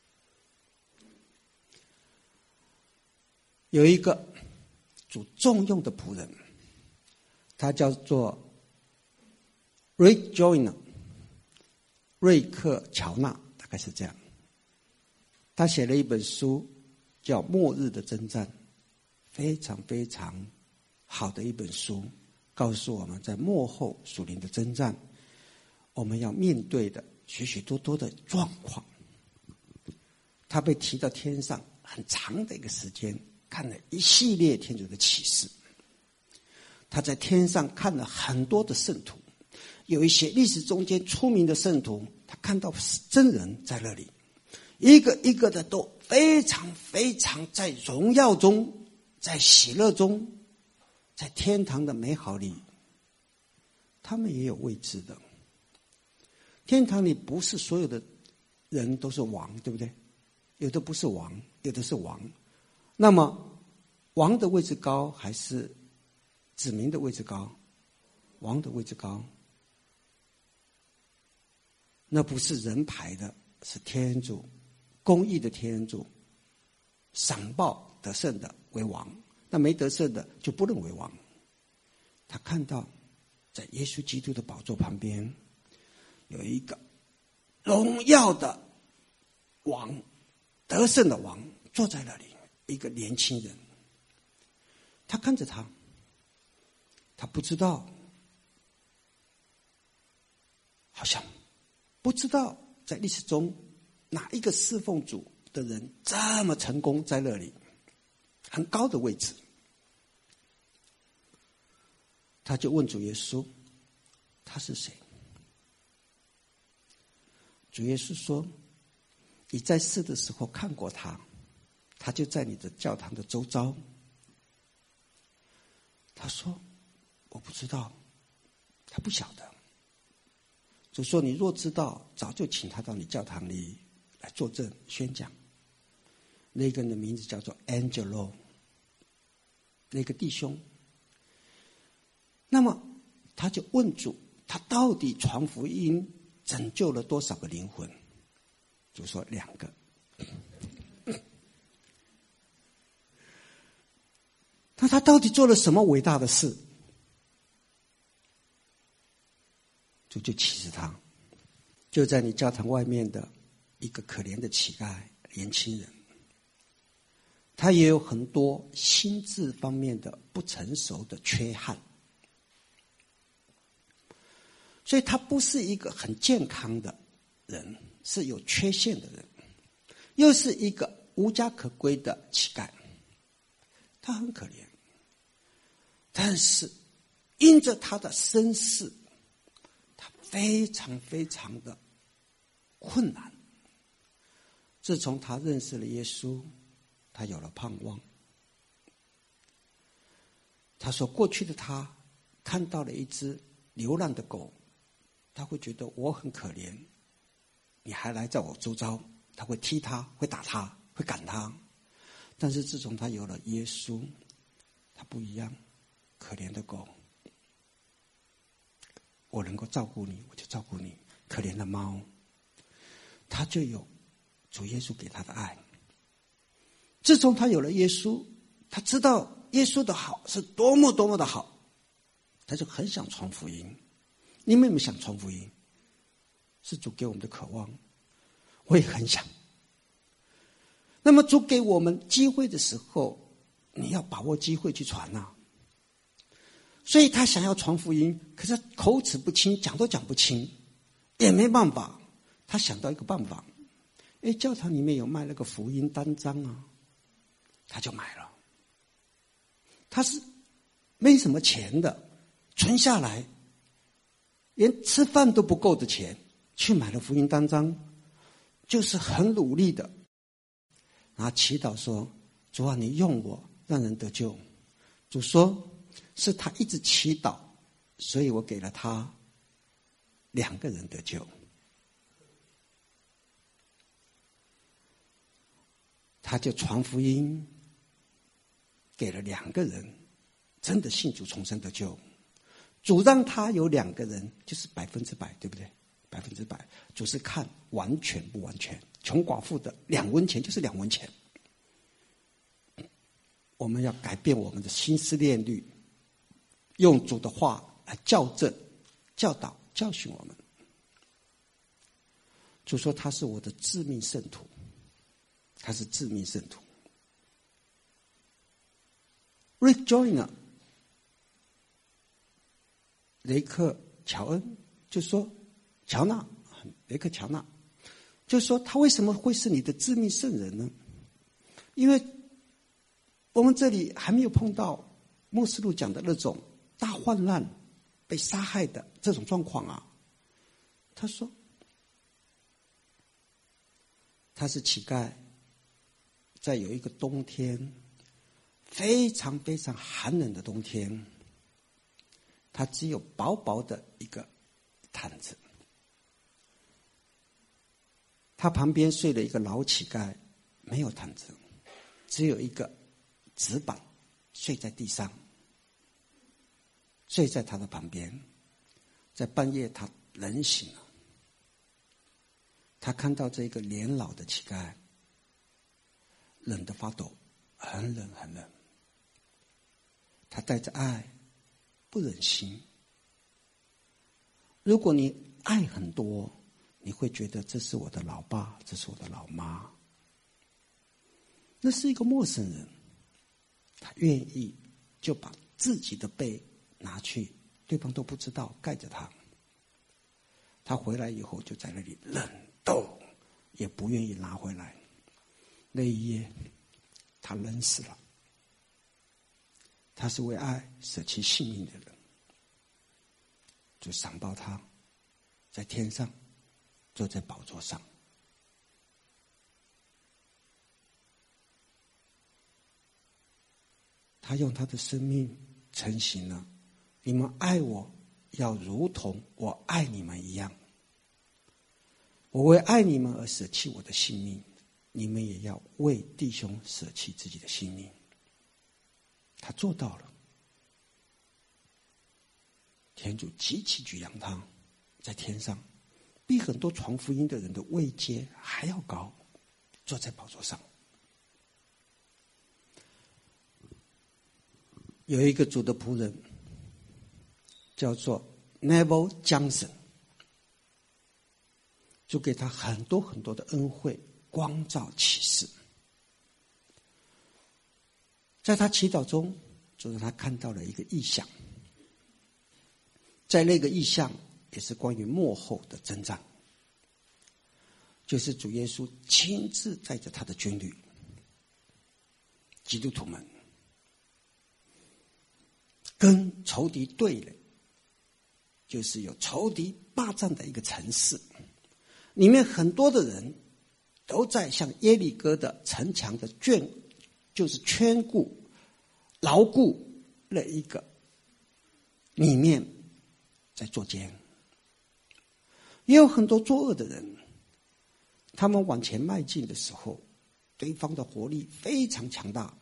有一个主重用的仆人，他叫做 Rick Joyner， 瑞克乔纳，大概是这样。他写了一本书叫《末日的征战》，非常非常好的一本书，告诉我们在末后属灵的征战，我们要面对的许许多多的状况。他被提到天上很长的一个时间，看了一系列天主的启示。他在天上看了很多的圣徒，有一些历史中间出名的圣徒，他看到真人在那里，一个一个的都非常非常在荣耀中，在喜乐中，在天堂的美好里，他们也有位置的。天堂里不是所有的人都是王，对不对？有的不是王，有的是王。那么王的位置高还是子民的位置高？王的位置高。那不是人排的，是天主，公义的天主赏报得胜的为王，那没得胜的就不能为王。他看到在耶稣基督的宝座旁边有一个荣耀的王，得胜的王坐在那里，一个年轻人。他看着他，他不知道，好像不知道在历史中哪一个侍奉主的人这么成功，在那里很高的位置。他就问主耶稣，他是谁？主耶稣说，你在世的时候看过他，他就在你的教堂的周遭。他说我不知道，他不晓得。主说你若知道，早就请他到你教堂里来作证宣讲。那个人的名字叫做 Angelo， 那个弟兄。那么他就问主，他到底传福音拯救了多少个灵魂？主说两个。那他到底做了什么伟大的事？主就启示他，就在你教堂外面的一个可怜的乞丐年轻人，他也有很多心智方面的不成熟的缺憾，所以他不是一个很健康的人，是有缺陷的人，又是一个无家可归的乞丐，他很可怜。但是因着他的身世，他非常非常的困难。自从他认识了耶稣，他有了盼望。他说过去的他看到了一只流浪的狗，他会觉得我很可怜，你还来在我周遭，他会踢他，会打他，会赶他。但是自从他有了耶稣，他不一样。可怜的狗，我能够照顾你，我就照顾你。可怜的猫，他就有主耶稣给他的爱。自从他有了耶稣，他知道耶稣的好是多么多么的好，他就很想传福音。你们有没有想传福音？是主给我们的渴望，我也很想。那么主给我们机会的时候，你要把握机会去传啊。所以他想要传福音，可是口齿不清，讲都讲不清，也没办法。他想到一个办法，哎，教堂里面有卖那个福音单张啊，他就买了。他是没什么钱的，存下来，连吃饭都不够的钱，去买了福音单张，就是很努力的，然后祈祷说：“主啊，你用我，让人得救。”主说。是他一直祈祷，所以我给了他两个人得救。他就传福音，给了两个人，真的信主重生得救。主让他有两个人，就是百分之百，对不对？百分之百。主是看完全不完全。穷寡妇的两文钱就是两文钱。我们要改变我们的心思念虑。用主的话来校正、教导、教训我们。主说他是我的致命圣徒，他是致命圣徒。Rick Joyner 雷克乔恩就说，乔纳雷克乔纳就说他为什么会是你的致命圣人呢？因为我们这里还没有碰到默示录讲的那种大患难被杀害的这种状况啊。他说他是乞丐，在有一个冬天，非常非常寒冷的冬天，他只有薄薄的一个毯子，他旁边睡了一个老乞丐，没有毯子，只有一个纸板，睡在地上，睡在他的旁边。在半夜他冷醒了，他看到这个年老的乞丐，冷得发抖，很冷很冷。他带着爱，不忍心。如果你爱很多，你会觉得这是我的老爸，这是我的老妈。那是一个陌生人，他愿意就把自己的背拿去，对方都不知道，盖着他。他回来以后就在那里冷斗，也不愿意拿回来。那一夜他冷死了。他是为爱舍弃性命的人，就赏报他在天上坐在宝座上。他用他的生命成行了，你们爱我要如同我爱你们一样。我为爱你们而舍弃我的性命，你们也要为弟兄舍弃自己的性命。他做到了。天主极其举扬他，在天上比很多传福音的人的位阶还要高，坐在宝座上。有一个主的仆人叫做 Neville Johnson， 就给他很多很多的恩惠、光照、启示。在他祈祷中，就让他看到了一个异象，在那个异象也是关于末后的征战，就是主耶稣亲自带着他的军旅，基督徒们跟仇敌对垒，就是有仇敌霸占的一个城市，里面很多的人都在向耶利哥的城墙的圈，就是圈固、牢固那一个里面在作奸。也有很多作恶的人，他们往前迈进的时候，对方的火力非常强大，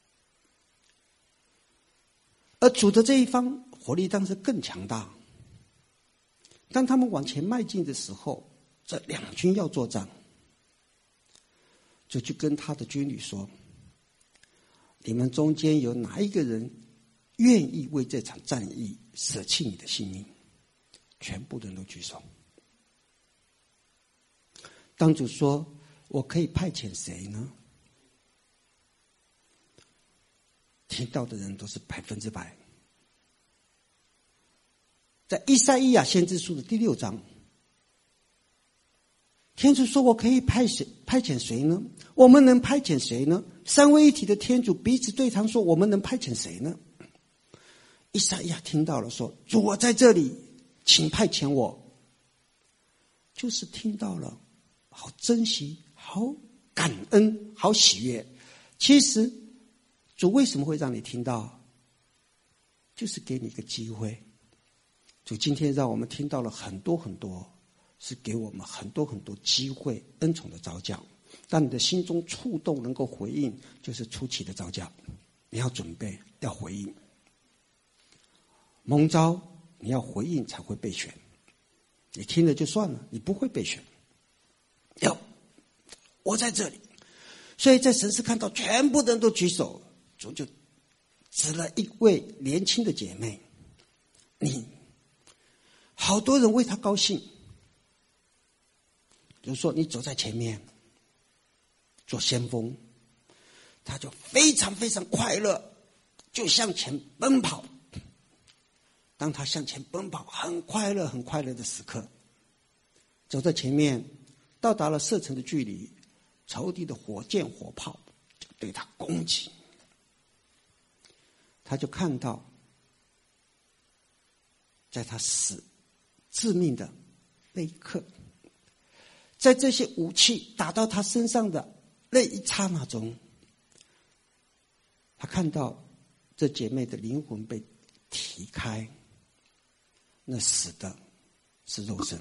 而主的这一方火力当然更强大。当他们往前迈进的时候，这两军要作战，就去跟他的军旅说，你们中间有哪一个人愿意为这场战役舍弃你的性命？全部人都举手。当主说，我可以派遣谁呢？听到的人都是百分之百。在以赛亚先知书的第六章，天主说，我可以派谁派遣谁呢？我们能派遣谁呢？三位一体的天主彼此对谈说，我们能派遣谁呢？以赛亚听到了说，主，我在这里，请派遣我。就是听到了，好珍惜，好感恩，好喜悦。其实主为什么会让你听到？就是给你一个机会。主今天让我们听到了很多很多，是给我们很多很多机会，恩宠的召叫。当你的心中触动能够回应，就是初期的召叫。你要准备，要回应。蒙召，你要回应才会被选。你听了就算了，你不会被选。要，我在这里。所以在神视看到全部的人都举手，主就指了一位年轻的姐妹，你，好多人为她高兴，就说你走在前面做先锋，她就非常非常快乐，就向前奔跑。当她向前奔跑，很快乐很快乐的时刻，走在前面，到达了射程的距离，仇敌的火箭火炮就对他攻击。他就看到，在他死致命的那一刻，在这些武器打到他身上的那一刹那中，他看到这姐妹的灵魂被提开，那死的是肉身，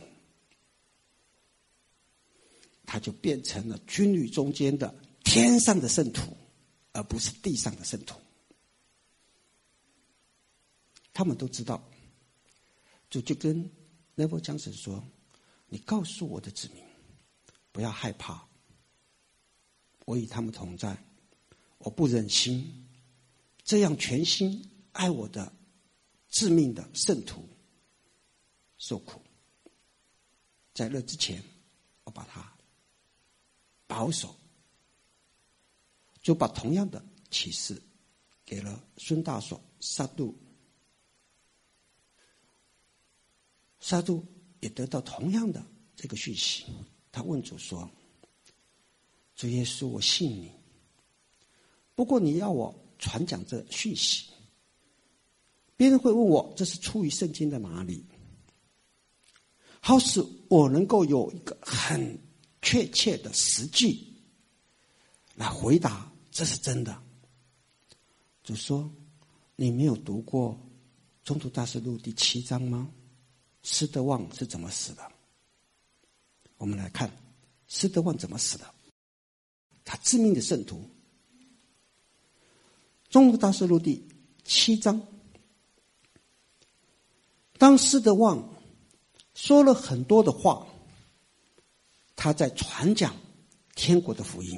他就变成了军旅中间的天上的圣徒，而不是地上的圣徒。他们都知道，主就跟 Neville Johnson 说，你告诉我的子民不要害怕，我与他们同在，我不忍心这样全心爱我的致命的圣徒受苦。在那之前，我把他保守，就把同样的启示给了孙大所沙杜。沙杜也得到同样的这个讯息，他问主说，主耶稣，我信你，不过你要我传讲这讯息，别人会问我这是出于圣经的哪里，好使我能够有一个很确切的实际来回答这是真的。主说，你没有读过宗徒大事录第七章吗？施德旺是怎么死的？我们来看施德旺怎么死的。他致命的圣徒，宗徒大事录第七章，当施德旺说了很多的话， 他在传讲天国的福音。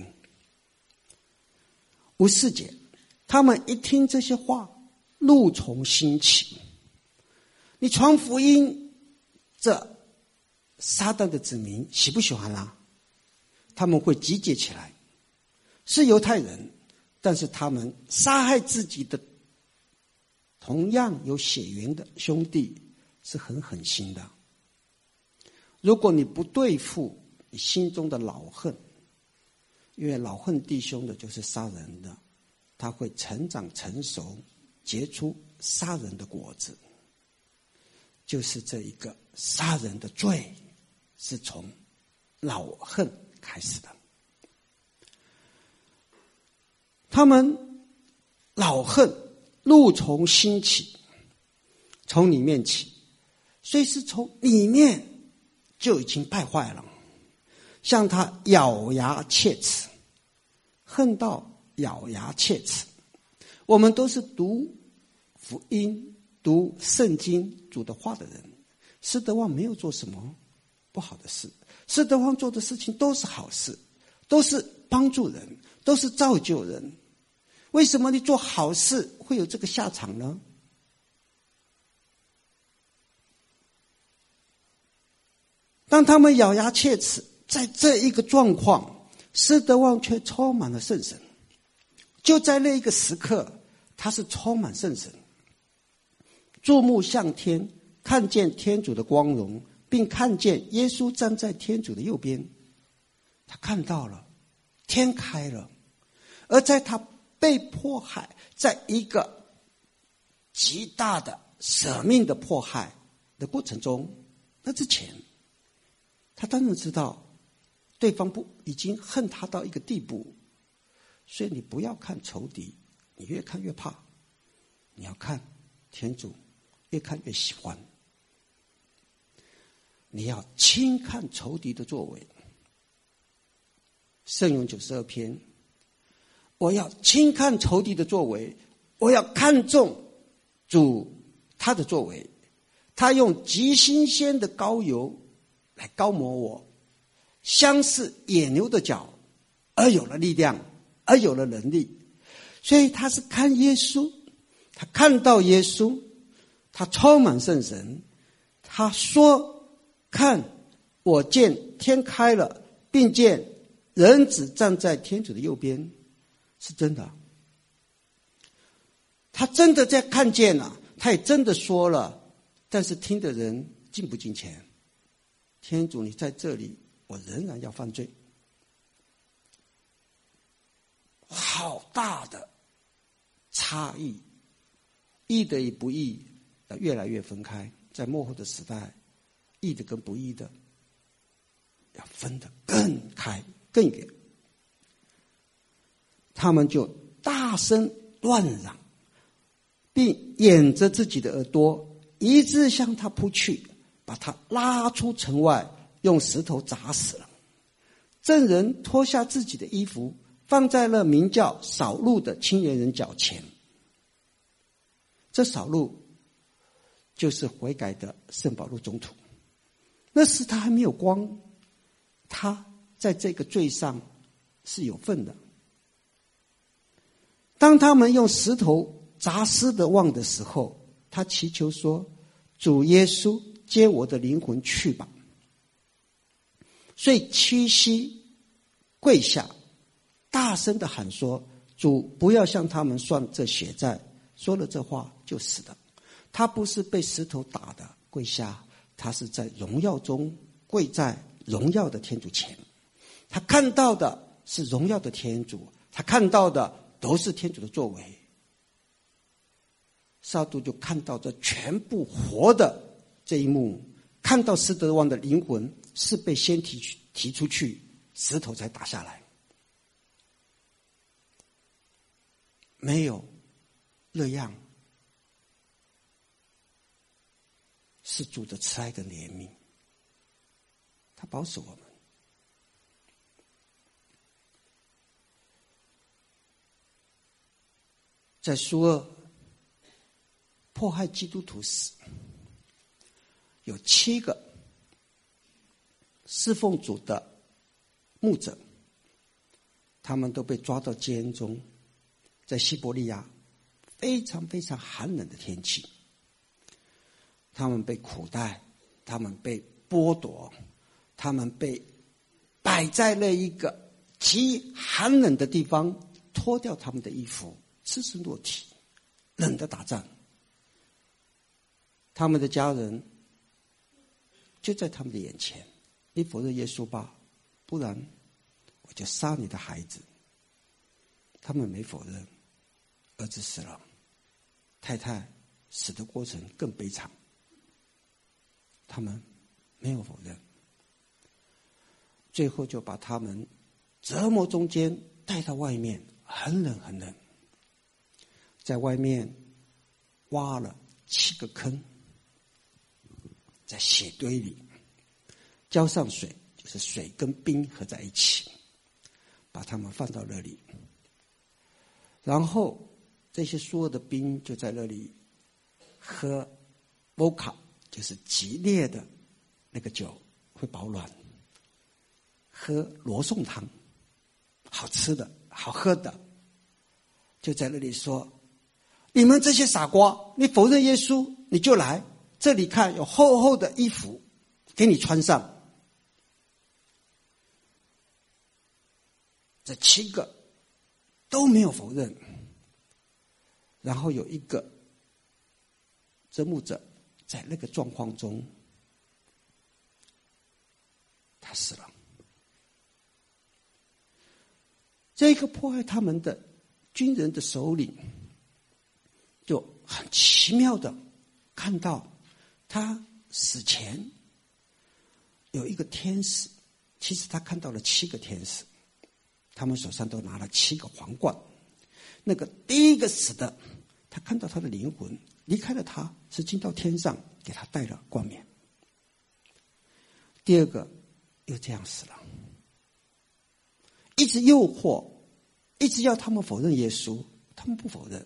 五四节，他们一听这些话，怒从心起。你传福音，这撒旦的子民喜不喜欢啦、啊？他们会集结起来，是犹太人，但是他们杀害自己的同样有血缘的兄弟，是很狠心的。如果你不对付你心中的老恨，因为老恨弟兄的就是杀人的，他会成长成熟，结出杀人的果子。就是这一个杀人的罪，是从老恨开始的。他们老恨怒从心起，从里面起，所以是从里面就已经败坏了。像他咬牙切齿，恨到咬牙切齿。我们都是读福音、读圣经主的话的人，施德旺没有做什么不好的事，施德旺做的事情都是好事，都是帮助人，都是造就人。为什么你做好事会有这个下场呢？当他们咬牙切齿，在这一个状况，施德旺却充满了圣神。就在那一个时刻，他是充满圣神，注目向天，看见天主的光荣，并看见耶稣站在天主的右边。他看到了，天开了，而在他被迫害，在一个极大的舍命的迫害的过程中，那之前他当然知道对方不已经恨他到一个地步，所以你不要看仇敌，你越看越怕，你要看天主，越看越喜欢。你要轻看仇敌的作为。圣咏九十二篇，我要轻看仇敌的作为，我要看重主他的作为。他用极新鲜的膏油来膏抹我，相似野牛的角，而有了力量，而有了能力。所以他是看耶稣，他看到耶稣，他充满圣神。他说，看，我见天开了，并见人子站在天主的右边。是真的，他真的在看见了，他也真的说了，但是听的人进不进前？天主，你在这里，我仍然要犯罪。好大的差异，义的与不义要越来越分开。在末后的时代，义的跟不义的要分得更开更远。他们就大声乱嚷，并掩着自己的耳朵，一致向他扑去，把他拉出城外，用石头砸死了。证人脱下自己的衣服，放在了名叫扫路的青年人脚前。这扫路就是悔改的圣保禄宗徒。那时他还没有光，他在这个罪上是有份的。当他们用石头砸施德旺的时候，他祈求说，主耶稣，接我的灵魂去吧。所以屈膝跪下，大声的喊说，主不要向他们算这血债。说了这话就死的。他不是被石头打的跪下，他是在荣耀中跪在荣耀的天主前。他看到的是荣耀的天主，他看到的都是天主的作为。撒督就看到这全部活的这一幕，看到施德旺的灵魂是被先提提出去，石头才打下来。没有那样，是主的慈爱跟怜悯，他保守我们。在苏俄迫害基督徒时，有七个侍奉主的牧者，他们都被抓到监中，在西伯利亚非常非常寒冷的天气，他们被苦待，他们被剥夺，他们被摆在了一个极寒冷的地方，脱掉他们的衣服，赤身裸体，冷得打仗。他们的家人就在他们的眼前，你否认耶稣吧，不然我就杀你的孩子。他们没否认，儿子死了，太太死的过程更悲惨，他们没有否认，最后就把他们折磨中间带到外面，很冷很冷，在外面挖了七个坑，在血堆里浇上水，就是水跟冰合在一起，把他们放到那里，然后这些所有的兵就在那里喝 vodka， 就是极烈的那个酒，会保暖，喝罗宋汤，好吃的好喝的，就在那里说，你们这些傻瓜，你否认耶稣你就来这里看，有厚厚的衣服给你穿上。这七个都没有否认，然后有一个真牧者在那个状况中他死了。这个迫害他们的军人的首领就很奇妙的看到他死前有一个天使，其实他看到了七个天使，他们手上都拿了七个皇冠。那个第一个死的，他看到他的灵魂离开了他，是进到天上，给他戴了冠冕。第二个又这样死了，一直诱惑，一直要他们否认耶稣，他们不否认，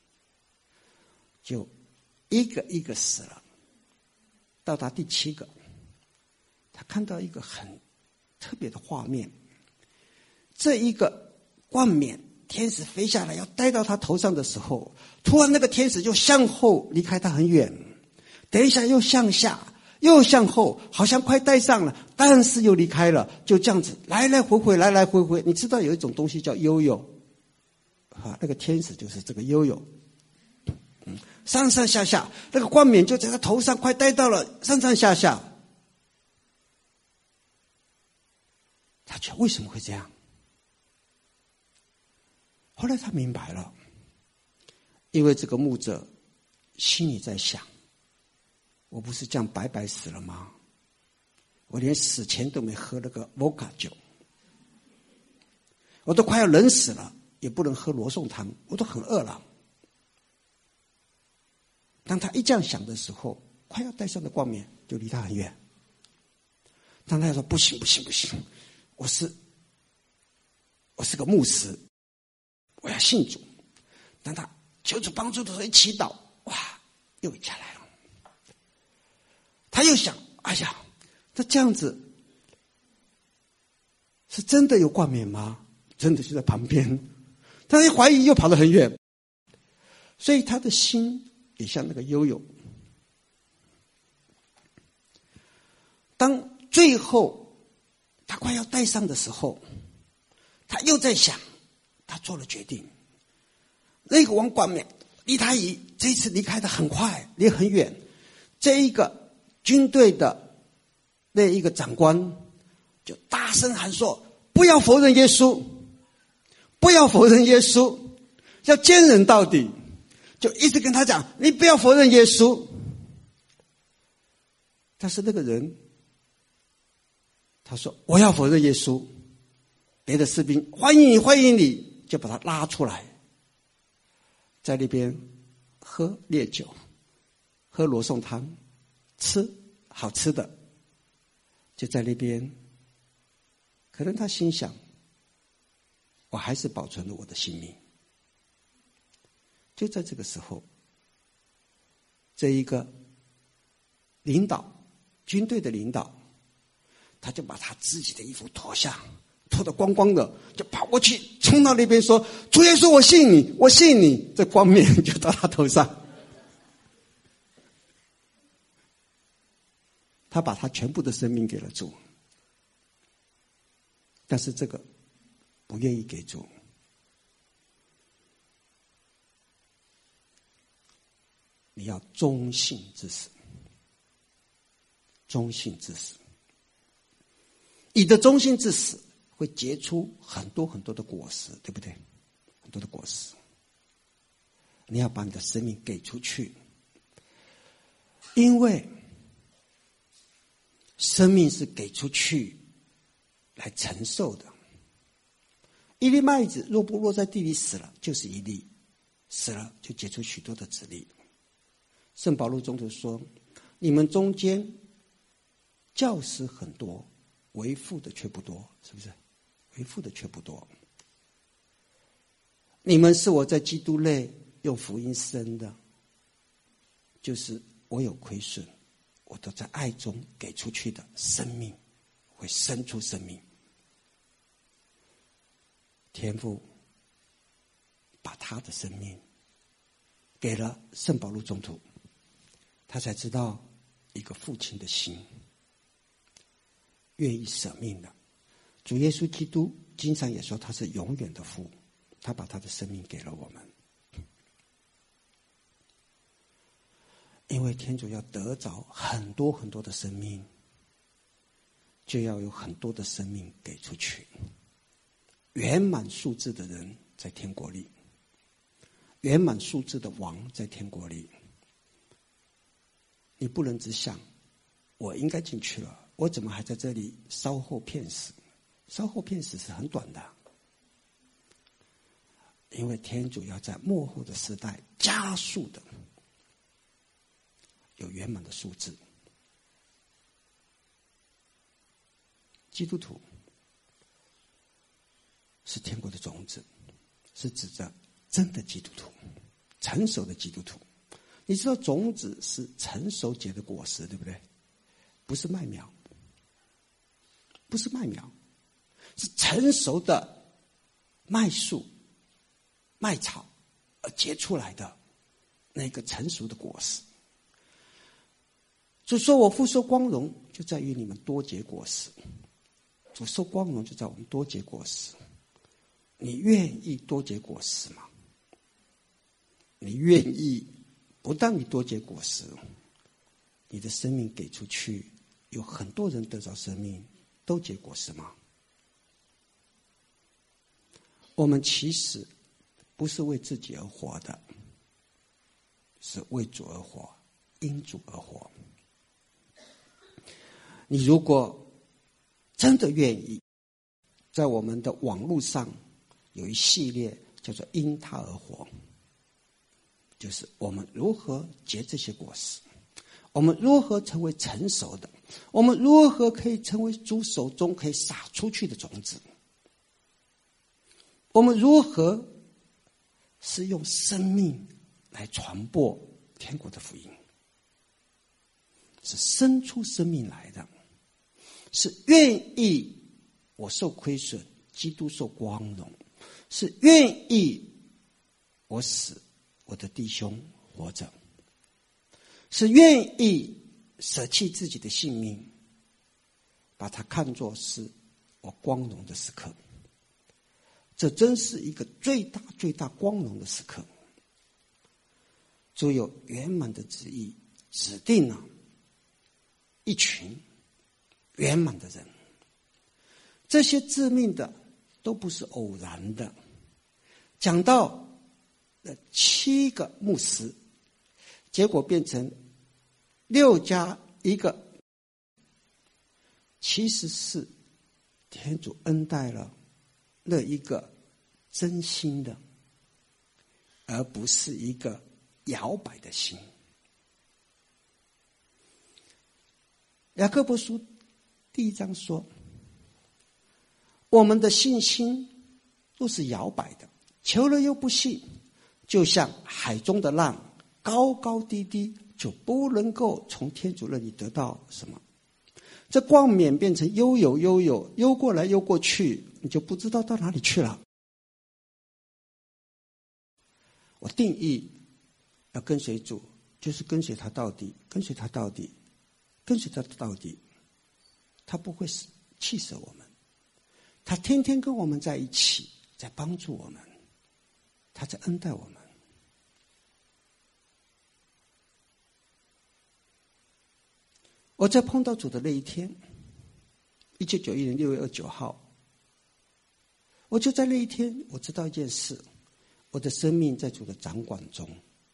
就一个一个死了。到达第七个，他看到一个很特别的画面，这一个冠冕天使飞下来要戴到他头上的时候，突然那个天使就向后离开他很远，等一下又向下又向后，好像快戴上了，但是又离开了，就这样子来来回回来来回回。你知道有一种东西叫悠悠啊，那个天使就是这个悠悠，嗯，上上下下，那个冠冕就在他头上快戴到了，上上下下。他觉得为什么会这样？后来他明白了，因为这个牧者心里在想，我不是这样白白死了吗？我连死前都没喝那个 vodka 酒，我都快要冷死了，也不能喝罗宋汤，我都很饿了。当他一这样想的时候，快要戴上的冠冕就离他很远。当他说不行不行不行，我是我是个牧师，我要信主。当他求主帮助的时候一祈祷，哇，又下来了。他又想，哎呀，他这样子是真的有冠冕吗？真的就在旁边。他一怀疑又跑得很远，所以他的心也像那个悠悠。当最后他快要戴上的时候，他又在想，他做了决定。那个王冠冕离他一这一次离开的很快，离很远。这一个军队的那一个长官就大声喊说，不要否认耶稣，不要否认耶稣，要坚忍到底，就一直跟他讲，你不要否认耶稣。但是那个人他说我要否认耶稣，别的士兵欢迎你欢迎你，就把他拉出来，在那边喝烈酒，喝罗宋汤，吃好吃的，就在那边。可能他心想，我还是保存了我的性命。就在这个时候，这一个领导，军队的领导，他就把他自己的衣服脱下， 脱得光光的，就跑过去，冲到那边说：“主耶稣，我信你，我信你。”这光冕就到他头上。他把他全部的生命给了主，但是这个不愿意给主。你要忠信至死，忠信至死。你的忠信至死会结出很多很多的果实，对不对？很多的果实。你要把你的生命给出去，因为生命是给出去来承受的。一粒麦子若不落在地里死了，就是一粒，死了就结出许多的子粒。圣保禄宗徒说：“你们中间教师很多，为父的却不多。”是不是？为父的却不多。你们是我在基督内用福音生的，就是我有亏损，我都在爱中给出去的生命，会生出生命。天父把他的生命给了圣保禄宗徒，他才知道一个父亲的心，愿意舍命的。主耶稣基督经常也说他是永远的父，他把他的生命给了我们。因为天主要得着很多很多的生命，就要有很多的生命给出去。圆满数字的人在天国里，圆满数字的王在天国里。你不能只想我应该进去了，我怎么还在这里稍后骗死？稍后骗死是很短的，因为天主要在末后的时代加速的有圆满的数字。基督徒是天国的种子，是指着真的基督徒，成熟的基督徒。你知道种子是成熟结的果实，对不对？不是麦苗，不是麦苗，是成熟的麦树、麦草而结出来的那个成熟的果实。主说我父受光荣，就在于你们多结果实。主受光荣就在我们多结果实。你愿意多结果实吗？你愿意不但你多结果实，你的生命给出去，有很多人得着生命，都结果实吗？我们其实不是为自己而活的，是为主而活，因主而活。你如果真的愿意，在我们的网络上有一系列叫做因他而活，就是我们如何结这些果实，我们如何成为成熟的，我们如何可以成为主手中可以撒出去的种子，我们如何是用生命来传播天国的福音，是生出生命来的，是愿意我受亏损，基督受光荣，是愿意我死，我的弟兄活着，是愿意舍弃自己的性命，把它看作是我光荣的时刻。这真是一个最大最大光荣的时刻。主有圆满的旨意，指定了一群圆满的人。这些致命的都不是偶然的。讲到七个牧师，结果变成六加一个，其实是天主恩待了那一个真心的，而不是一个摇摆的心。雅各伯书第一章说，我们的信心都是摇摆的，求了又不信，就像海中的浪，高高低低，就不能够从天主那里得到什么。这冠冕变成悠有悠有，悠过来悠过去， 你就不知道到哪里去了。我定义要跟随主，就是跟随他到底，跟随他到底，跟随他到底。他不会弃舍我们，他天天跟我们在一起，在帮助我们，他在恩待我们。我在碰到主的那一天，一九九一年六月二十九号，我就在那一天，我知道一件事，我的生命在主的掌管中，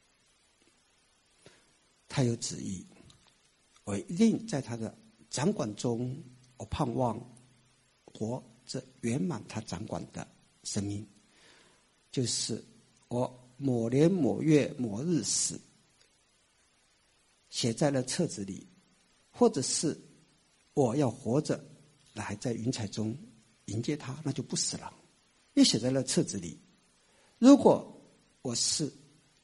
他有旨意，我一定在他的掌管中，我盼望活着圆满他掌管的生命，就是我某年某月某日死，写在了册子里，或者是我要活着来在云彩中迎接他，那就不死了，也写在了册子里。如果我是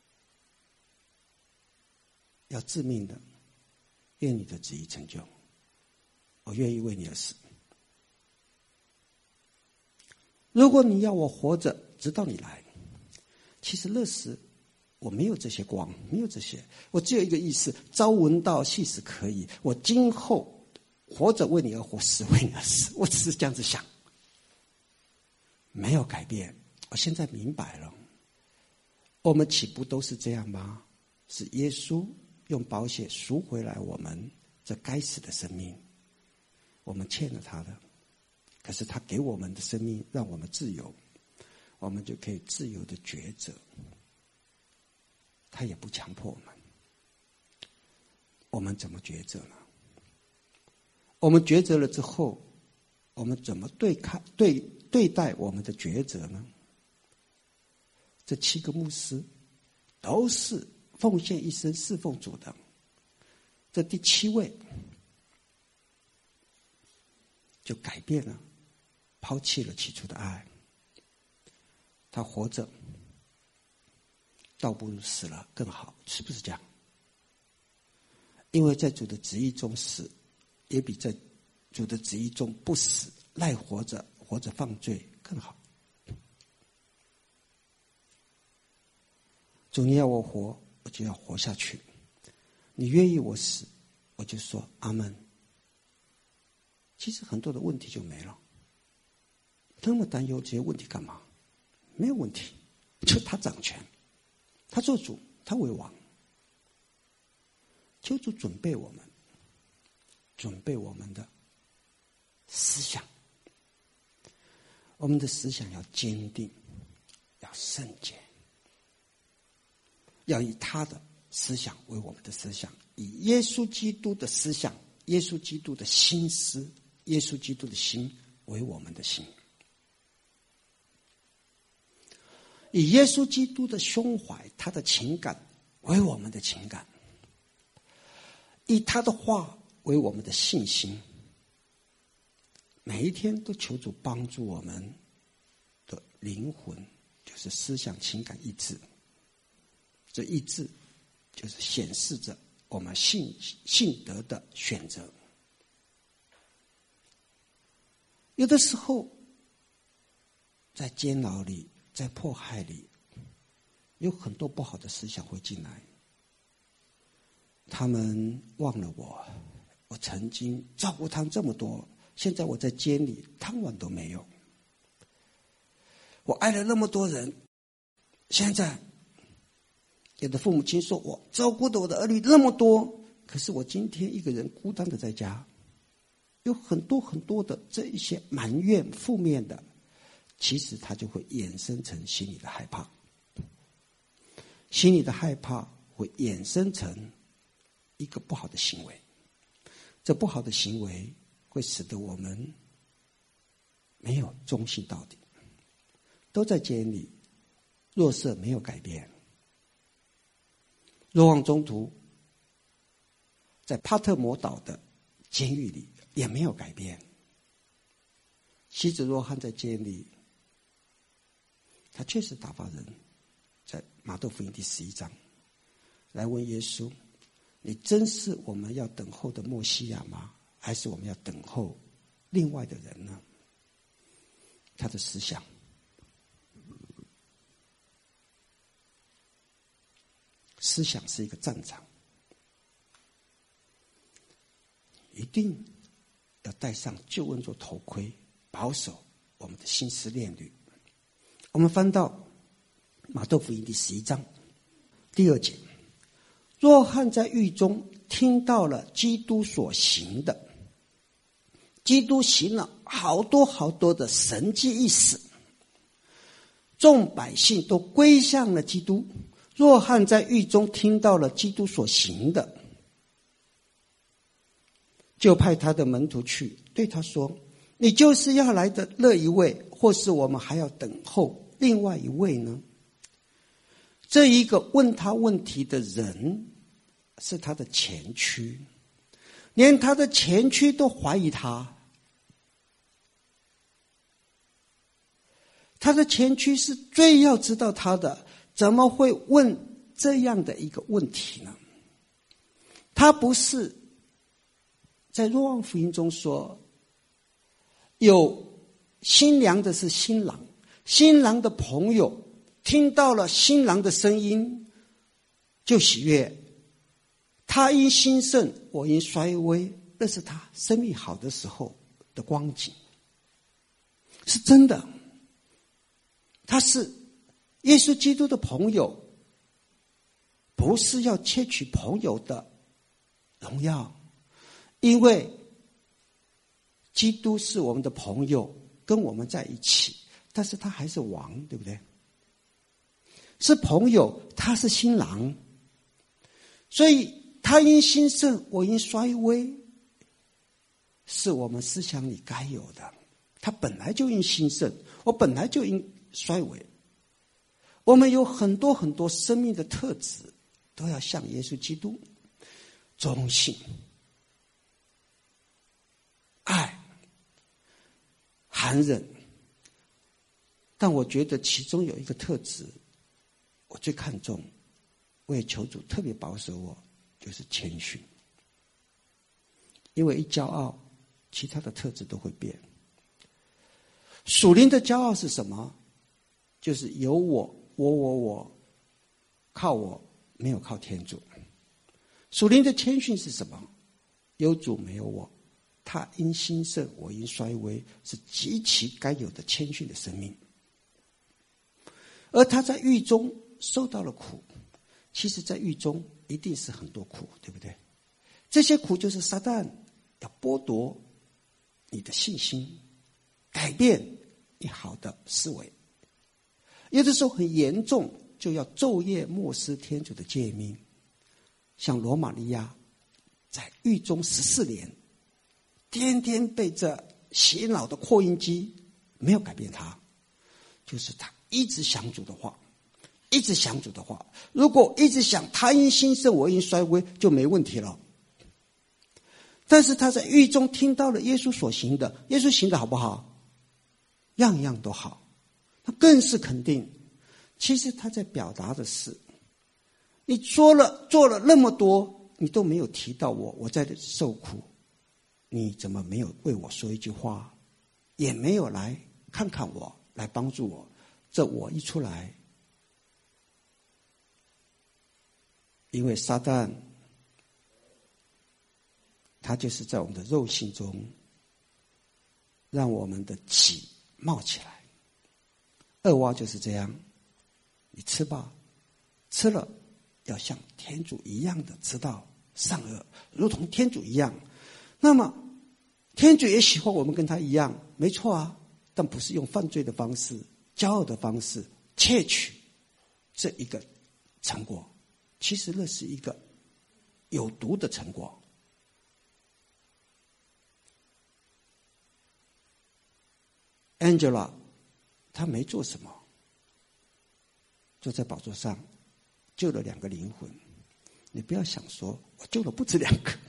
要致命的，愿你的旨意成就，我愿意为你而死。如果你要我活着直到你来，其实那时我没有这些光，没有这些，我只有一个意思：朝闻道，夕死可矣。我今后活着为你而活，死为你而死。我只是这样子想，没有改变。我现在明白了，我们岂不都是这样吗？是耶稣用宝血赎回来我们这该死的生命，我们欠了他的，可是他给我们的生命让我们自由，我们就可以自由的抉择，他也不强迫我们。我们怎么抉择呢？我们抉择了之后，我们怎么对看对对待我们的抉择呢？这七个牧师都是奉献一生侍奉主的，这第七位就改变了，抛弃了起初的爱。他活着倒不如死了更好，是不是这样？因为在主的旨意中死，也比在主的旨意中不死赖活着活着犯罪更好。主，你要我活，我就要活下去，你愿意我死，我就说阿们。其实很多的问题就没了，那么担忧这些问题干嘛？没有问题，就他掌权，他做主，他为王。求主准备我们，准备我们的思想，我们的思想要坚定，要圣洁，要以他的思想为我们的思想，以耶稣基督的思想，耶稣基督的心思，耶稣基督的心为我们的心，以耶稣基督的胸怀，他的情感为我们的情感，以他的话为我们的信心。每一天都求主帮助我们的灵魂，就是思想、情感、意志。这意志就是显示着我们信信德的选择。有的时候在监牢里，在迫害里，有很多不好的思想会进来。他们忘了我，我曾经照顾他们这么多，现在我在监里汤碗都没有。我爱了那么多人，现在有的父母亲说我照顾的我的儿女那么多，可是我今天一个人孤单的在家。有很多很多的这一些埋怨负面的，其实它就会衍生成心里的害怕，心里的害怕会衍生成一个不好的行为，这不好的行为会使得我们没有忠心到底，都在监里，弱色没有改变。若望中途在帕特摩岛的监狱里也没有改变。西子若翰在监里，他确实打发人，在马窦福音第十一章来问耶稣，你真是我们要等候的默西亚吗？还是我们要等候另外的人呢？ 他的思想。思想是一个战场，一定要戴上救恩做头盔，保守我们的心思念虑。我们翻到马窦福音第十一章第二节，若翰在狱中听到了基督所行的，基督行了好多好多的神迹异事，众百姓都归向了基督。若翰在狱中听到了基督所行的，就派他的门徒去对他说，你就是要来的那一位，或是我们还要等候另外一位呢？这一个问他问题的人是他的前驱，连他的前驱都怀疑他。他的前驱是最要知道他的，怎么会问这样的一个问题呢？他不是在若望福音中说，有新娘的是新郎，新郎的朋友听到了新郎的声音就喜悦，他因兴盛，我因衰微，那是他生命好的时候的光景，是真的。他是耶稣基督的朋友，不是要窃取朋友的荣耀，因为基督是我们的朋友，跟我们在一起，但是他还是王，对不对？是朋友，他是新郎，所以他因兴盛，我因衰微，是我们思想里该有的。他本来就因兴盛，我本来就因衰微。我们有很多很多生命的特质，都要像耶稣基督，忠信、爱、含忍。但我觉得其中有一个特质我最看重，我也求主特别保守我，就是谦逊。因为一骄傲，其他的特质都会变。属灵的骄傲是什么？就是有我我我我靠我，没有靠天主。属灵的谦逊是什么？有主没有我，他因兴盛，我因衰微，是极其该有的谦逊的生命。而他在狱中受到了苦，其实在狱中一定是很多苦，对不对？这些苦就是撒旦要剥夺你的信心，改变你好的思维，有的时候很严重，就要昼夜默思天主的诫命。像罗马利亚在狱中十四年，天天被这洗脑的扩音机没有改变他，就是他一直想主的话，一直想主的话。如果一直想他因兴盛，我因衰微，就没问题了。但是他在狱中听到了耶稣所行的，耶稣行的好不好？样样都好，他更是肯定。其实他在表达的是，你说了做了那么多，你都没有提到我，我在这受苦，你怎么没有为我说一句话，也没有来看看我，来帮助我？这我一出来，因为撒旦他就是在我们的肉性中让我们的己冒起来。恶蛙就是这样，你吃吧，吃了要像天主一样的知道善恶，如同天主一样。那么天主也喜欢我们跟他一样，没错啊，但不是用犯罪的方式、骄傲的方式窃取这一个成果，其实那是一个有毒的成果。Angela 她没做什么，坐在宝座上救了两个灵魂。你不要想说我救了不止两个，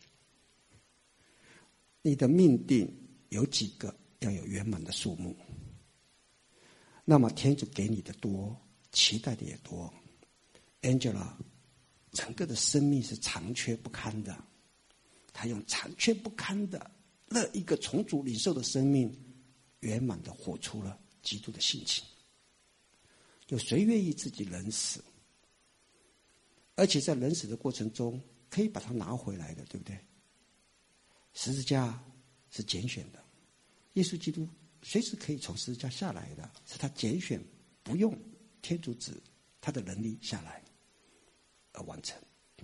你的命定有几个要有圆满的数目，那么天主给你的多，期待的也多。Angela 整个的生命是残缺不堪的，他用残缺不堪的那一个从主领受的生命圆满的活出了基督的性情。有谁愿意自己冷死？而且在冷死的过程中可以把它拿回来的，对不对？十字架是拣选的，耶稣基督随时可以从十字架下来的，是他拣选不用天主子他的能力下来而完成。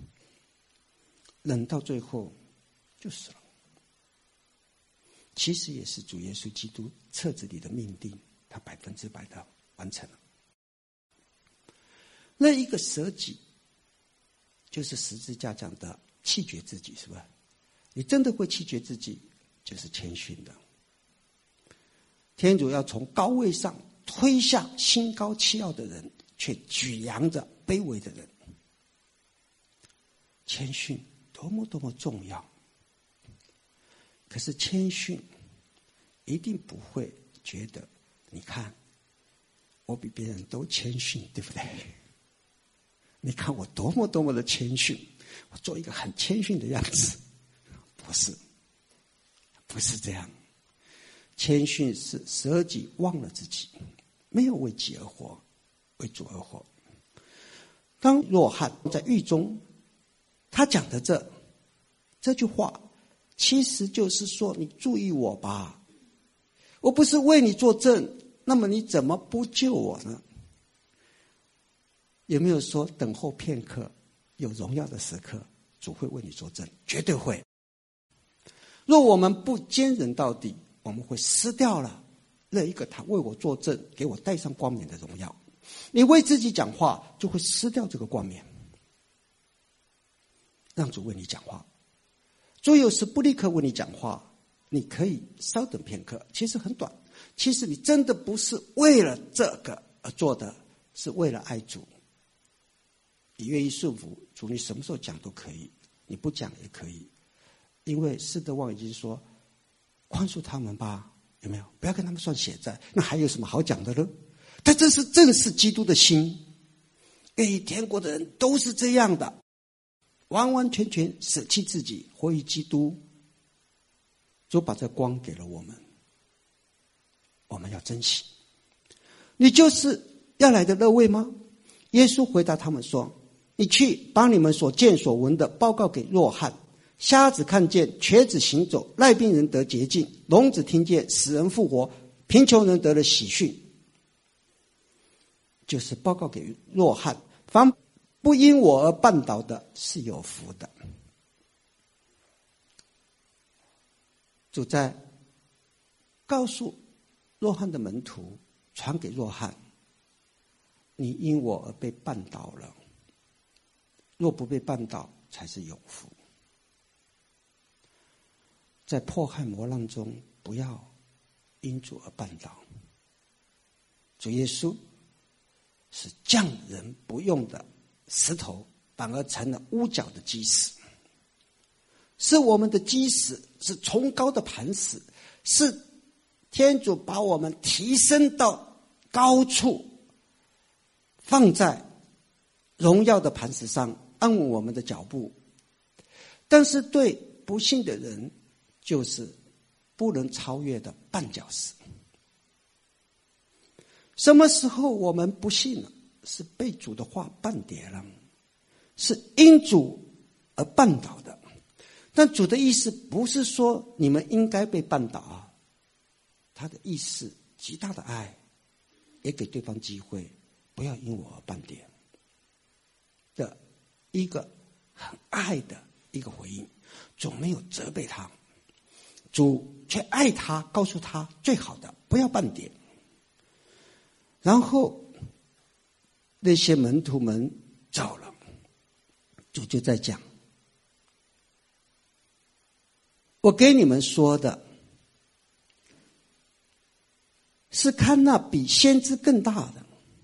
冷到最后就死了，其实也是主耶稣基督册子里的命定，他百分之百的完成了。那一个舍己，就是十字架讲的弃绝自己，是吧？你真的会弃绝自己，就是谦逊的。天主要从高位上推下心高气傲的人，却举扬着卑微的人。谦逊多么多么重要！可是谦逊一定不会觉得，你看我比别人都谦逊，对不对？你看我多么多么的谦逊，我做一个很谦逊的样子。不是，不是这样。谦逊是舍己忘了自己，没有为己而活，为主而活。当若翰在狱中，他讲的这这句话，其实就是说，你注意我吧，我不是为你作证，那么你怎么不救我呢？有没有说等候片刻，有荣耀的时刻，主会为你作证？绝对会。若我们不坚忍到底，我们会失掉了那一个他为我作证，给我戴上冠冕的荣耀。你为自己讲话，就会失掉这个冠冕。让主为你讲话。主有时不立刻为你讲话，你可以稍等片刻，其实很短。其实你真的不是为了这个而做的，是为了爱主。你愿意顺服主，你什么时候讲都可以，你不讲也可以。因为施德旺已经说，宽恕他们吧，有没有？不要跟他们算血债，那还有什么好讲的呢？但这是正是基督的心，愿意天国的人都是这样的，完完全全舍弃自己，活于基督。主把这光给了我们，我们要珍惜。你就是要来的那位吗？耶稣回答他们说，你去把你们所见所闻的报告给若翰。瞎子看见，瘸子行走，癩病人得洁净，聋子听见，死人复活，贫穷人得了喜讯。就是报告给若翰，凡不因我而绊倒的，是有福的。主在告诉若翰的门徒，传给若翰，你因我而被绊倒了，若不被绊倒，才是有福。在迫害磨难中，不要因主而绊倒。主耶稣是匠人不用的石头，反而成了屋角的基石，是我们的基石，是崇高的磐石，是天主把我们提升到高处，放在荣耀的磐石上，安稳我们的脚步。但是对不信的人，就是不能超越的绊脚石。什么时候我们不信了？是被主的话绊跌了，是因主而绊倒的。但主的意思不是说你们应该被绊倒啊，他的意思极大的爱，也给对方机会，不要因我而绊跌的一个很爱的一个回应。主没有责备他，主却爱他，告诉他最好的，不要绊跌。然后那些门徒们走了，主就在讲，我给你们说的是看那比先知更大的。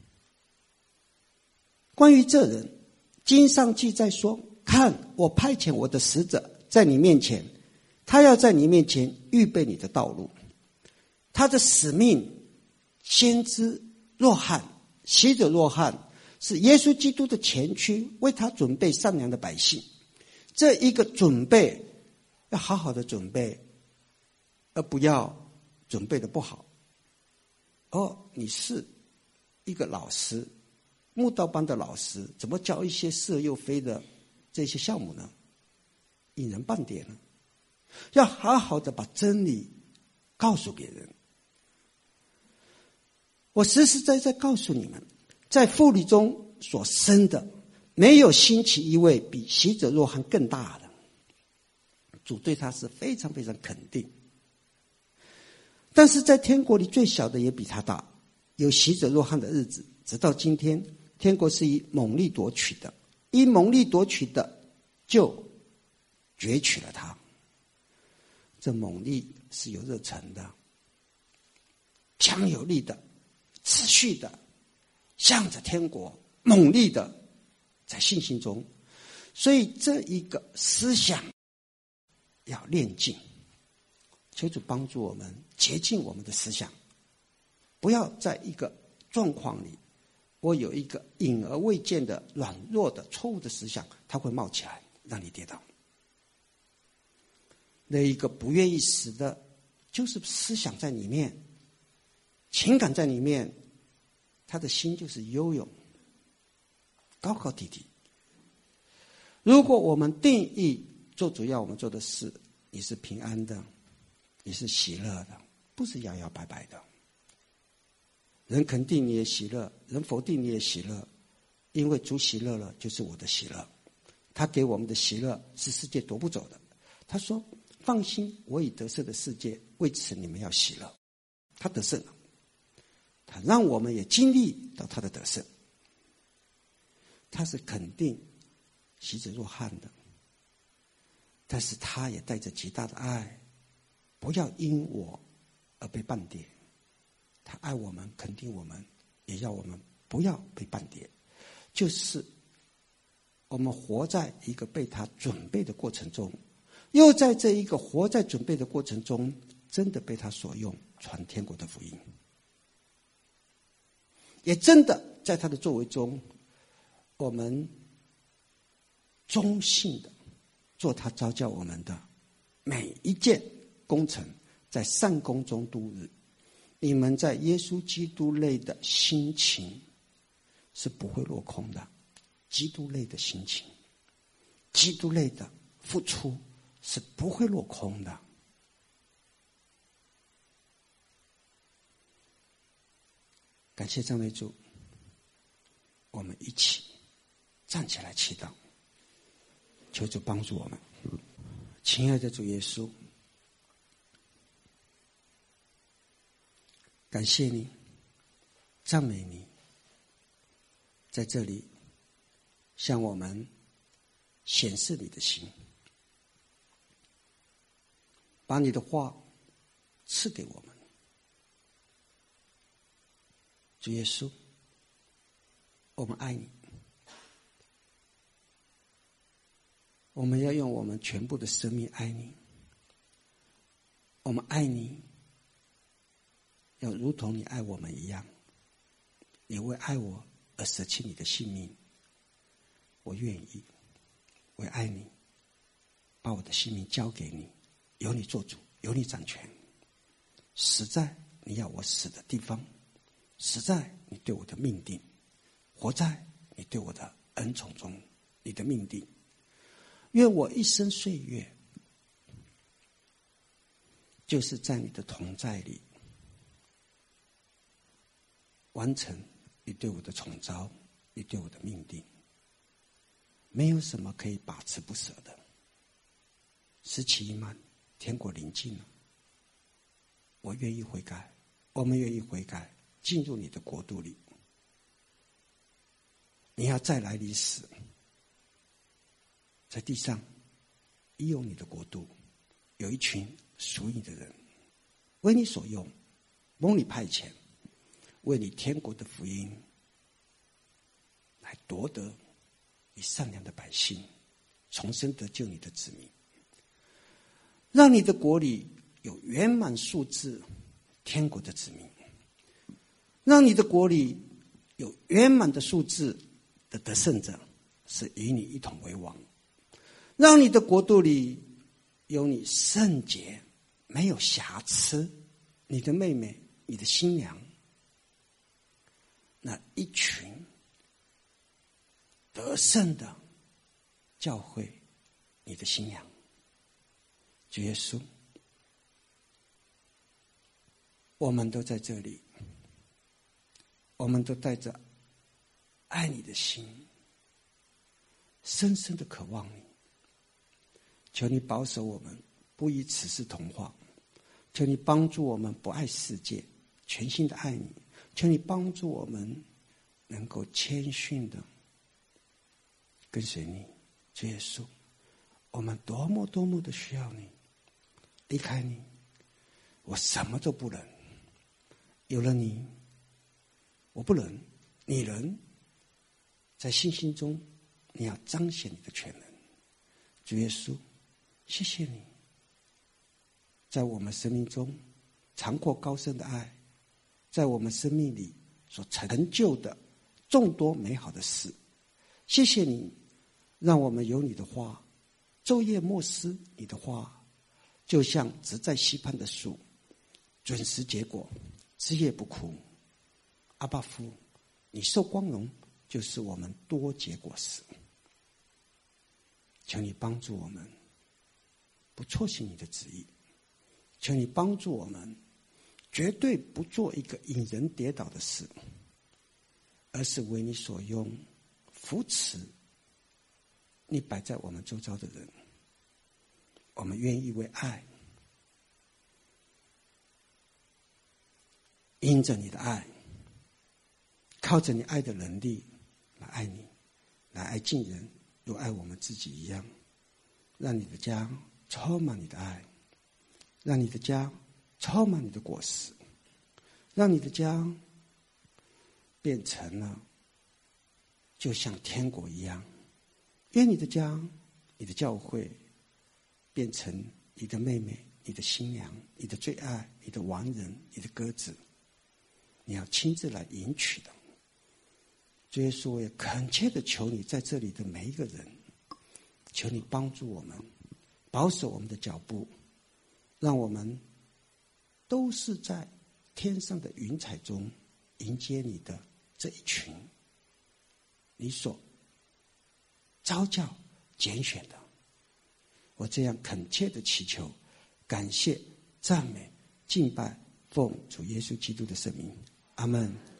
关于这人，经上记载说，看我派遣我的使者在你面前，他要在你面前预备你的道路。他的使命，先知若翰，使者若翰是耶稣基督的前驱，为他准备善良的百姓。这一个准备要好好的准备，而不要准备的不好， 哦，你是一个老师，慕道班的老师，怎么教一些似又非的这些项目呢？一人半点呢？要好好的把真理告诉别人。我实实在在告诉你们，在妇女中所生的，没有兴起一位比洗者若翰更大的。主对他是非常非常肯定。但是在天国里最小的也比他大，有洗者若翰的日子，直到今天，天国是以猛力夺取的，以猛力夺取的就攫取了他。这猛力是有热忱的，强有力的，持续的，向着天国猛力的在信心中。所以这一个思想要练尽，求主帮助我们洁净我们的思想，不要在一个状况里，我有一个隐而未见的软弱的错误的思想，它会冒起来让你跌倒。那一个不愿意死的，就是思想在里面，情感在里面，他的心就是游泳，高高低低。如果我们定义做主要我们做的事，你是平安的，你是喜乐的，不是摇摇摆摆的。人肯定你也喜乐，人否定你也喜乐，因为主喜乐了，就是我的喜乐。他给我们的喜乐是世界夺不走的。他说：“放心，我已得胜的世界，为此你们要喜乐。”他得胜了，他让我们也经历到他的得胜。他是肯定洗者若翰的，但是他也带着极大的爱，不要因我而被绊跌。他爱我们，肯定我们，也要我们不要被绊跌。就是我们活在一个被他准备的过程中，又在这一个活在准备的过程中，真的被他所用，传天国的福音，也真的在他的作为中，我们忠信的做他召叫我们的每一件工程，在善功中度日。你们在耶稣基督内的心情是不会落空的，基督内的心情，基督内的付出是不会落空的。感谢赞美主，我们一起站起来祈祷，求主帮助我们。亲爱的主耶稣，感谢你，赞美你，在这里向我们显示你的心，把你的话赐给我们。主耶稣，我们爱你，我们要用我们全部的生命爱你。我们爱你，要如同你爱我们一样。你为爱我而舍弃你的性命，我愿意为爱你把我的性命交给你，由你做主，由你掌权。死在你要我死的地方，死在你对我的命定，活在你对我的恩宠中，你的命定。愿我一生岁月就是在你的同在里完成你对我的宠召，你对我的命定。没有什么可以把持不舍的。时期已满，天国临近了，我愿意悔改，我们愿意悔改，进入你的国度里。你要再来临时，在地上已有你的国度，有一群属你的人，为你所用，蒙你派遣，为你天国的福音来夺得你善良的百姓，重生得救你的子民，让你的国里有圆满数字天国的子民，让你的国里有圆满的数字的得胜者，是与你一同为王，让你的国度里有你圣洁没有瑕疵，你的妹妹，你的新娘那一群得胜的教会，你的信仰。主耶稣，我们都在这里，我们都带着爱你的心，深深的渴望你。求你保守我们不以此事同化，求你帮助我们不爱世界，全心的爱你。求你帮助我们能够谦逊的跟随你。主耶稣，我们多么多么的需要你，离开你我什么都不能，有了你我不能，你能。在信心中你要彰显你的全能。主耶稣，谢谢你在我们生命中长阔高深的爱，在我们生命里所成就的众多美好的事。谢谢你让我们有你的话，昼夜默思你的话，就像植在溪畔的树，准时结果，枝叶不枯。阿爸父，你受光荣，就是我们多结果实。求你帮助我们不错行你的旨意，求你帮助我们绝对不做一个引人跌倒的事，而是为你所用，扶持你摆在我们周遭的人。我们愿意为爱，因着你的爱，靠着你爱的能力来爱你，来爱近人，如爱我们自己一样。让你的家充满你的爱，让你的家充满你的果实，让你的家变成了就像天国一样。愿你的家，你的教会变成你的妹妹，你的新娘，你的最爱，你的王人，你的鸽子，你要亲自来迎娶的。主耶稣，我也恳切的求你在这里的每一个人，求你帮助我们，保守我们的脚步，让我们都是在天上的云彩中迎接你的这一群你所召叫拣选的。我这样恳切的祈求，感谢赞美敬拜，奉主耶稣基督的圣名，阿们。